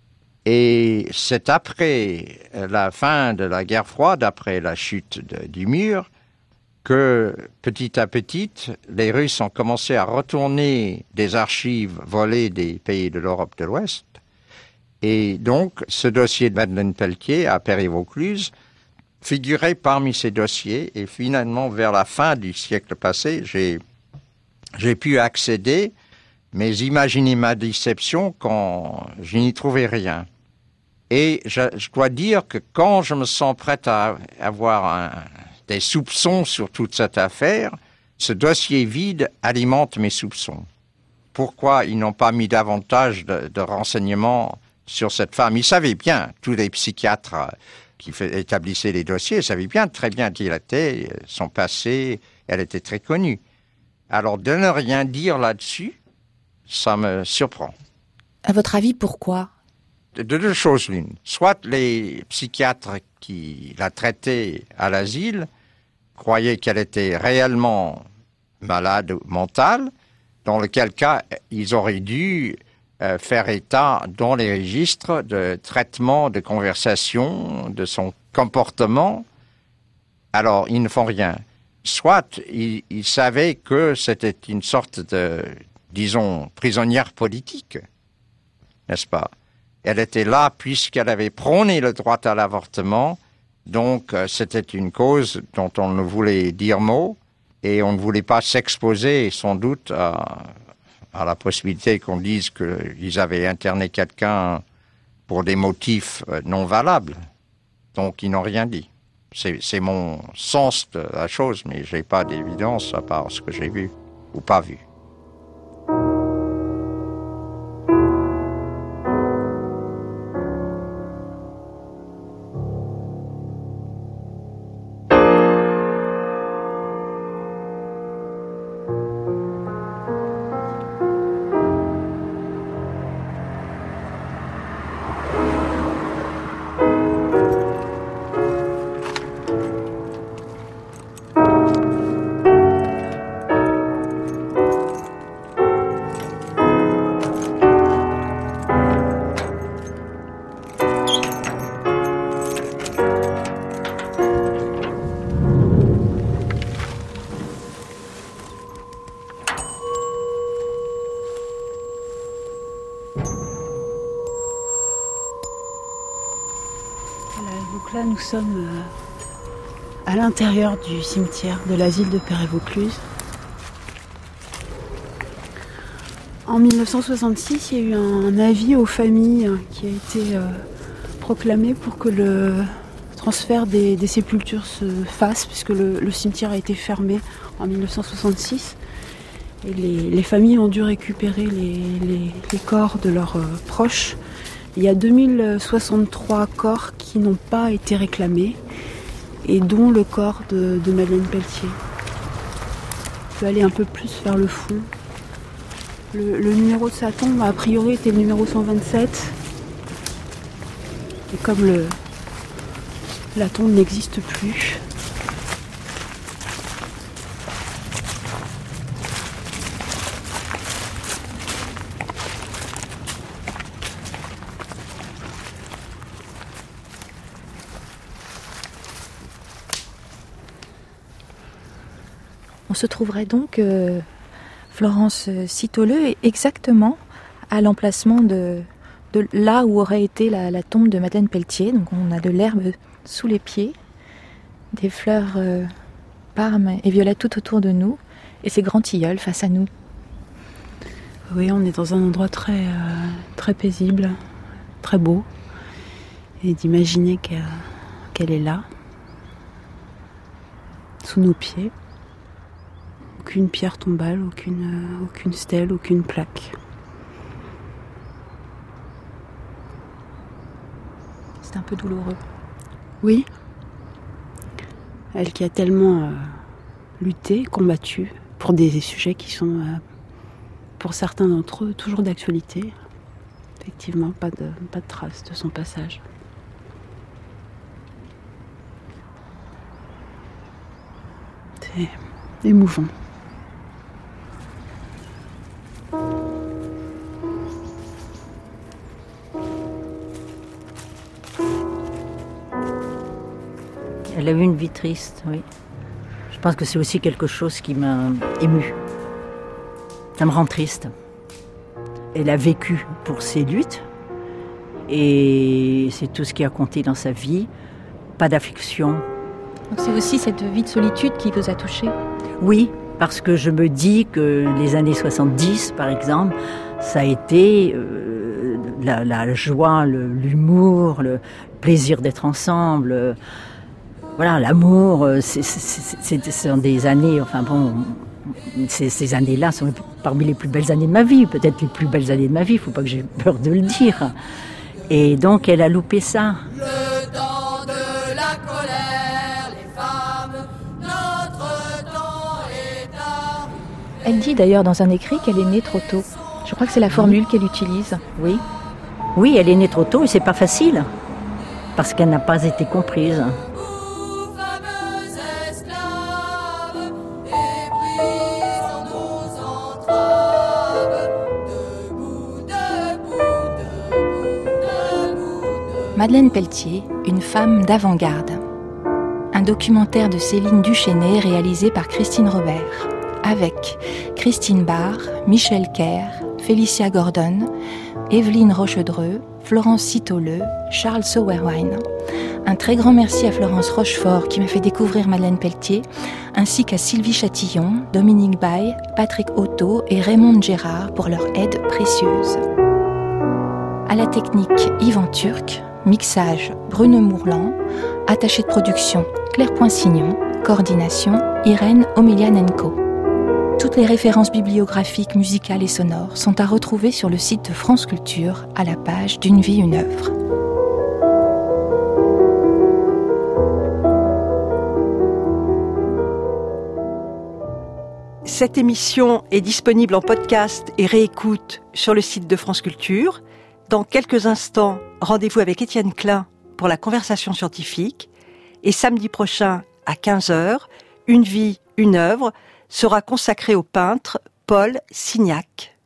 S6: Et c'est après la fin de la guerre froide, après la chute de, du mur, que petit à petit, les Russes ont commencé à retourner des archives volées des pays de l'Europe de l'Ouest. Et donc, ce dossier de Madeleine Pelletier à Père-et-Vaucluse figurait parmi ces dossiers. Et finalement, vers la fin du siècle passé, j'ai, j'ai pu accéder, mais imaginez ma déception quand je n'y trouvais rien. Et je, je dois dire que quand je me sens prêt à avoir un des soupçons sur toute cette affaire, ce dossier vide alimente mes soupçons. Pourquoi ils n'ont pas mis davantage de, de renseignements sur cette femme? Ils savaient bien, tous les psychiatres qui fait, établissaient les dossiers, savaient bien, très bien qui elle était, son passé, elle était très connue. Alors de ne rien dire là-dessus, ça me surprend.
S4: À votre avis, pourquoi ?
S6: De deux choses l'une. Soit les psychiatres qui la traitaient à l'asile croyaient qu'elle était réellement malade ou mentale, dans lequel cas ils auraient dû euh, faire état dans les registres de traitement, de conversation, de son comportement. Alors ils ne font rien. Soit ils, ils savaient que c'était une sorte de, disons, prisonnière politique, n'est-ce pas ? Elle était là puisqu'elle avait prôné le droit à l'avortement. Donc, euh, c'était une cause dont on ne voulait dire mot et on ne voulait pas s'exposer, sans doute, à, à la possibilité qu'on dise qu'ils avaient interné quelqu'un pour des motifs euh, non valables. Donc, ils n'ont rien dit. C'est, c'est mon sens de la chose, mais je n'ai pas d'évidence à part ce que j'ai vu ou pas vu.
S7: Là, nous sommes à l'intérieur du cimetière de l'asile de Père-et-Vaucluse. En dix-neuf cent soixante-six, il y a eu un avis aux familles qui a été proclamé pour que le transfert des, des sépultures se fasse, puisque le, le cimetière a été fermé en dix-neuf cent soixante-six. Et les, les familles ont dû récupérer les, les, les corps de leurs proches. Il y a deux mille soixante-trois corps qui n'ont pas été réclamés, et dont le corps de, de Madeleine Pelletier. Je vais aller un peu plus vers le fond. Le, le numéro de sa tombe, a priori, était le numéro cent vingt-sept. Et comme le, La tombe n'existe plus.
S4: On se trouverait donc, euh, Florence Citoleu, exactement à l'emplacement de, de là où aurait été la, la tombe de Madeleine Pelletier. Donc on a de l'herbe sous les pieds, des fleurs euh, parmes et violettes tout autour de nous, et ces grands tilleuls face à nous.
S7: Oui, on est dans un endroit très, euh, très paisible, très beau, et d'imaginer qu'elle, qu'elle est là, sous nos pieds. Aucune pierre tombale, aucune, euh, aucune stèle, aucune plaque.
S4: C'est un peu douloureux.
S7: Oui. Elle qui a tellement euh, lutté, combattu pour des sujets qui sont, euh, pour certains d'entre eux, toujours d'actualité. Effectivement, pas de, pas de traces de son passage. C'est émouvant.
S5: Elle a eu une vie triste, oui. Je pense que c'est aussi quelque chose qui m'a émue. Ça me rend triste. Elle a vécu pour ses luttes et c'est tout ce qui a compté dans sa vie. Pas d'affection.
S4: Donc c'est aussi cette vie de solitude qui vous a touché ?
S5: Oui, parce que je me dis que les années soixante-dix, par exemple, ça a été euh, la, la joie, le, l'humour, le plaisir d'être ensemble. Euh, voilà, l'amour, c'est, c'est, c'est, ce sont des années, enfin bon, ces, ces années-là sont parmi les plus belles années de ma vie, peut-être les plus belles années de ma vie, il ne faut pas que j'ai peur de le dire. Et donc elle a loupé ça.
S11: Le temps de la colère, les femmes, notre temps est arrivé.
S4: Elle dit d'ailleurs dans un écrit qu'elle est née trop tôt. Je crois que c'est la formule qu'elle utilise.
S5: Oui, oui, elle est née trop tôt et c'est pas facile, parce qu'elle n'a pas été comprise.
S4: Madeleine Pelletier, une femme d'avant-garde. Un documentaire de Céline Duchesnay réalisé par Christine Robert, avec Christine Barr, Michel Kerr, Félicia Gordon, Evelyne Rochedreux, Florence Citoleu, Charles Sauerwein. Un très grand merci à Florence Rochefort qui m'a fait découvrir Madeleine Pelletier, ainsi qu'à Sylvie Chatillon, Dominique Baye, Patrick Otto et Raymond Gérard pour leur aide précieuse. À la technique, Yvan Turc. Mixage, Bruno Mourlan. Attaché de production, Claire Poinsignon. Coordination, Irène Omelianenko. Toutes les références bibliographiques, musicales et sonores sont à retrouver sur le site de France Culture à la page d'Une vie, une œuvre.
S1: Cette émission est disponible en podcast et réécoute sur le site de France Culture. Dans quelques instants, rendez-vous avec Étienne Klein pour la conversation scientifique. Et samedi prochain, à quinze heures, Une vie, une œuvre sera consacrée au peintre Paul Signac.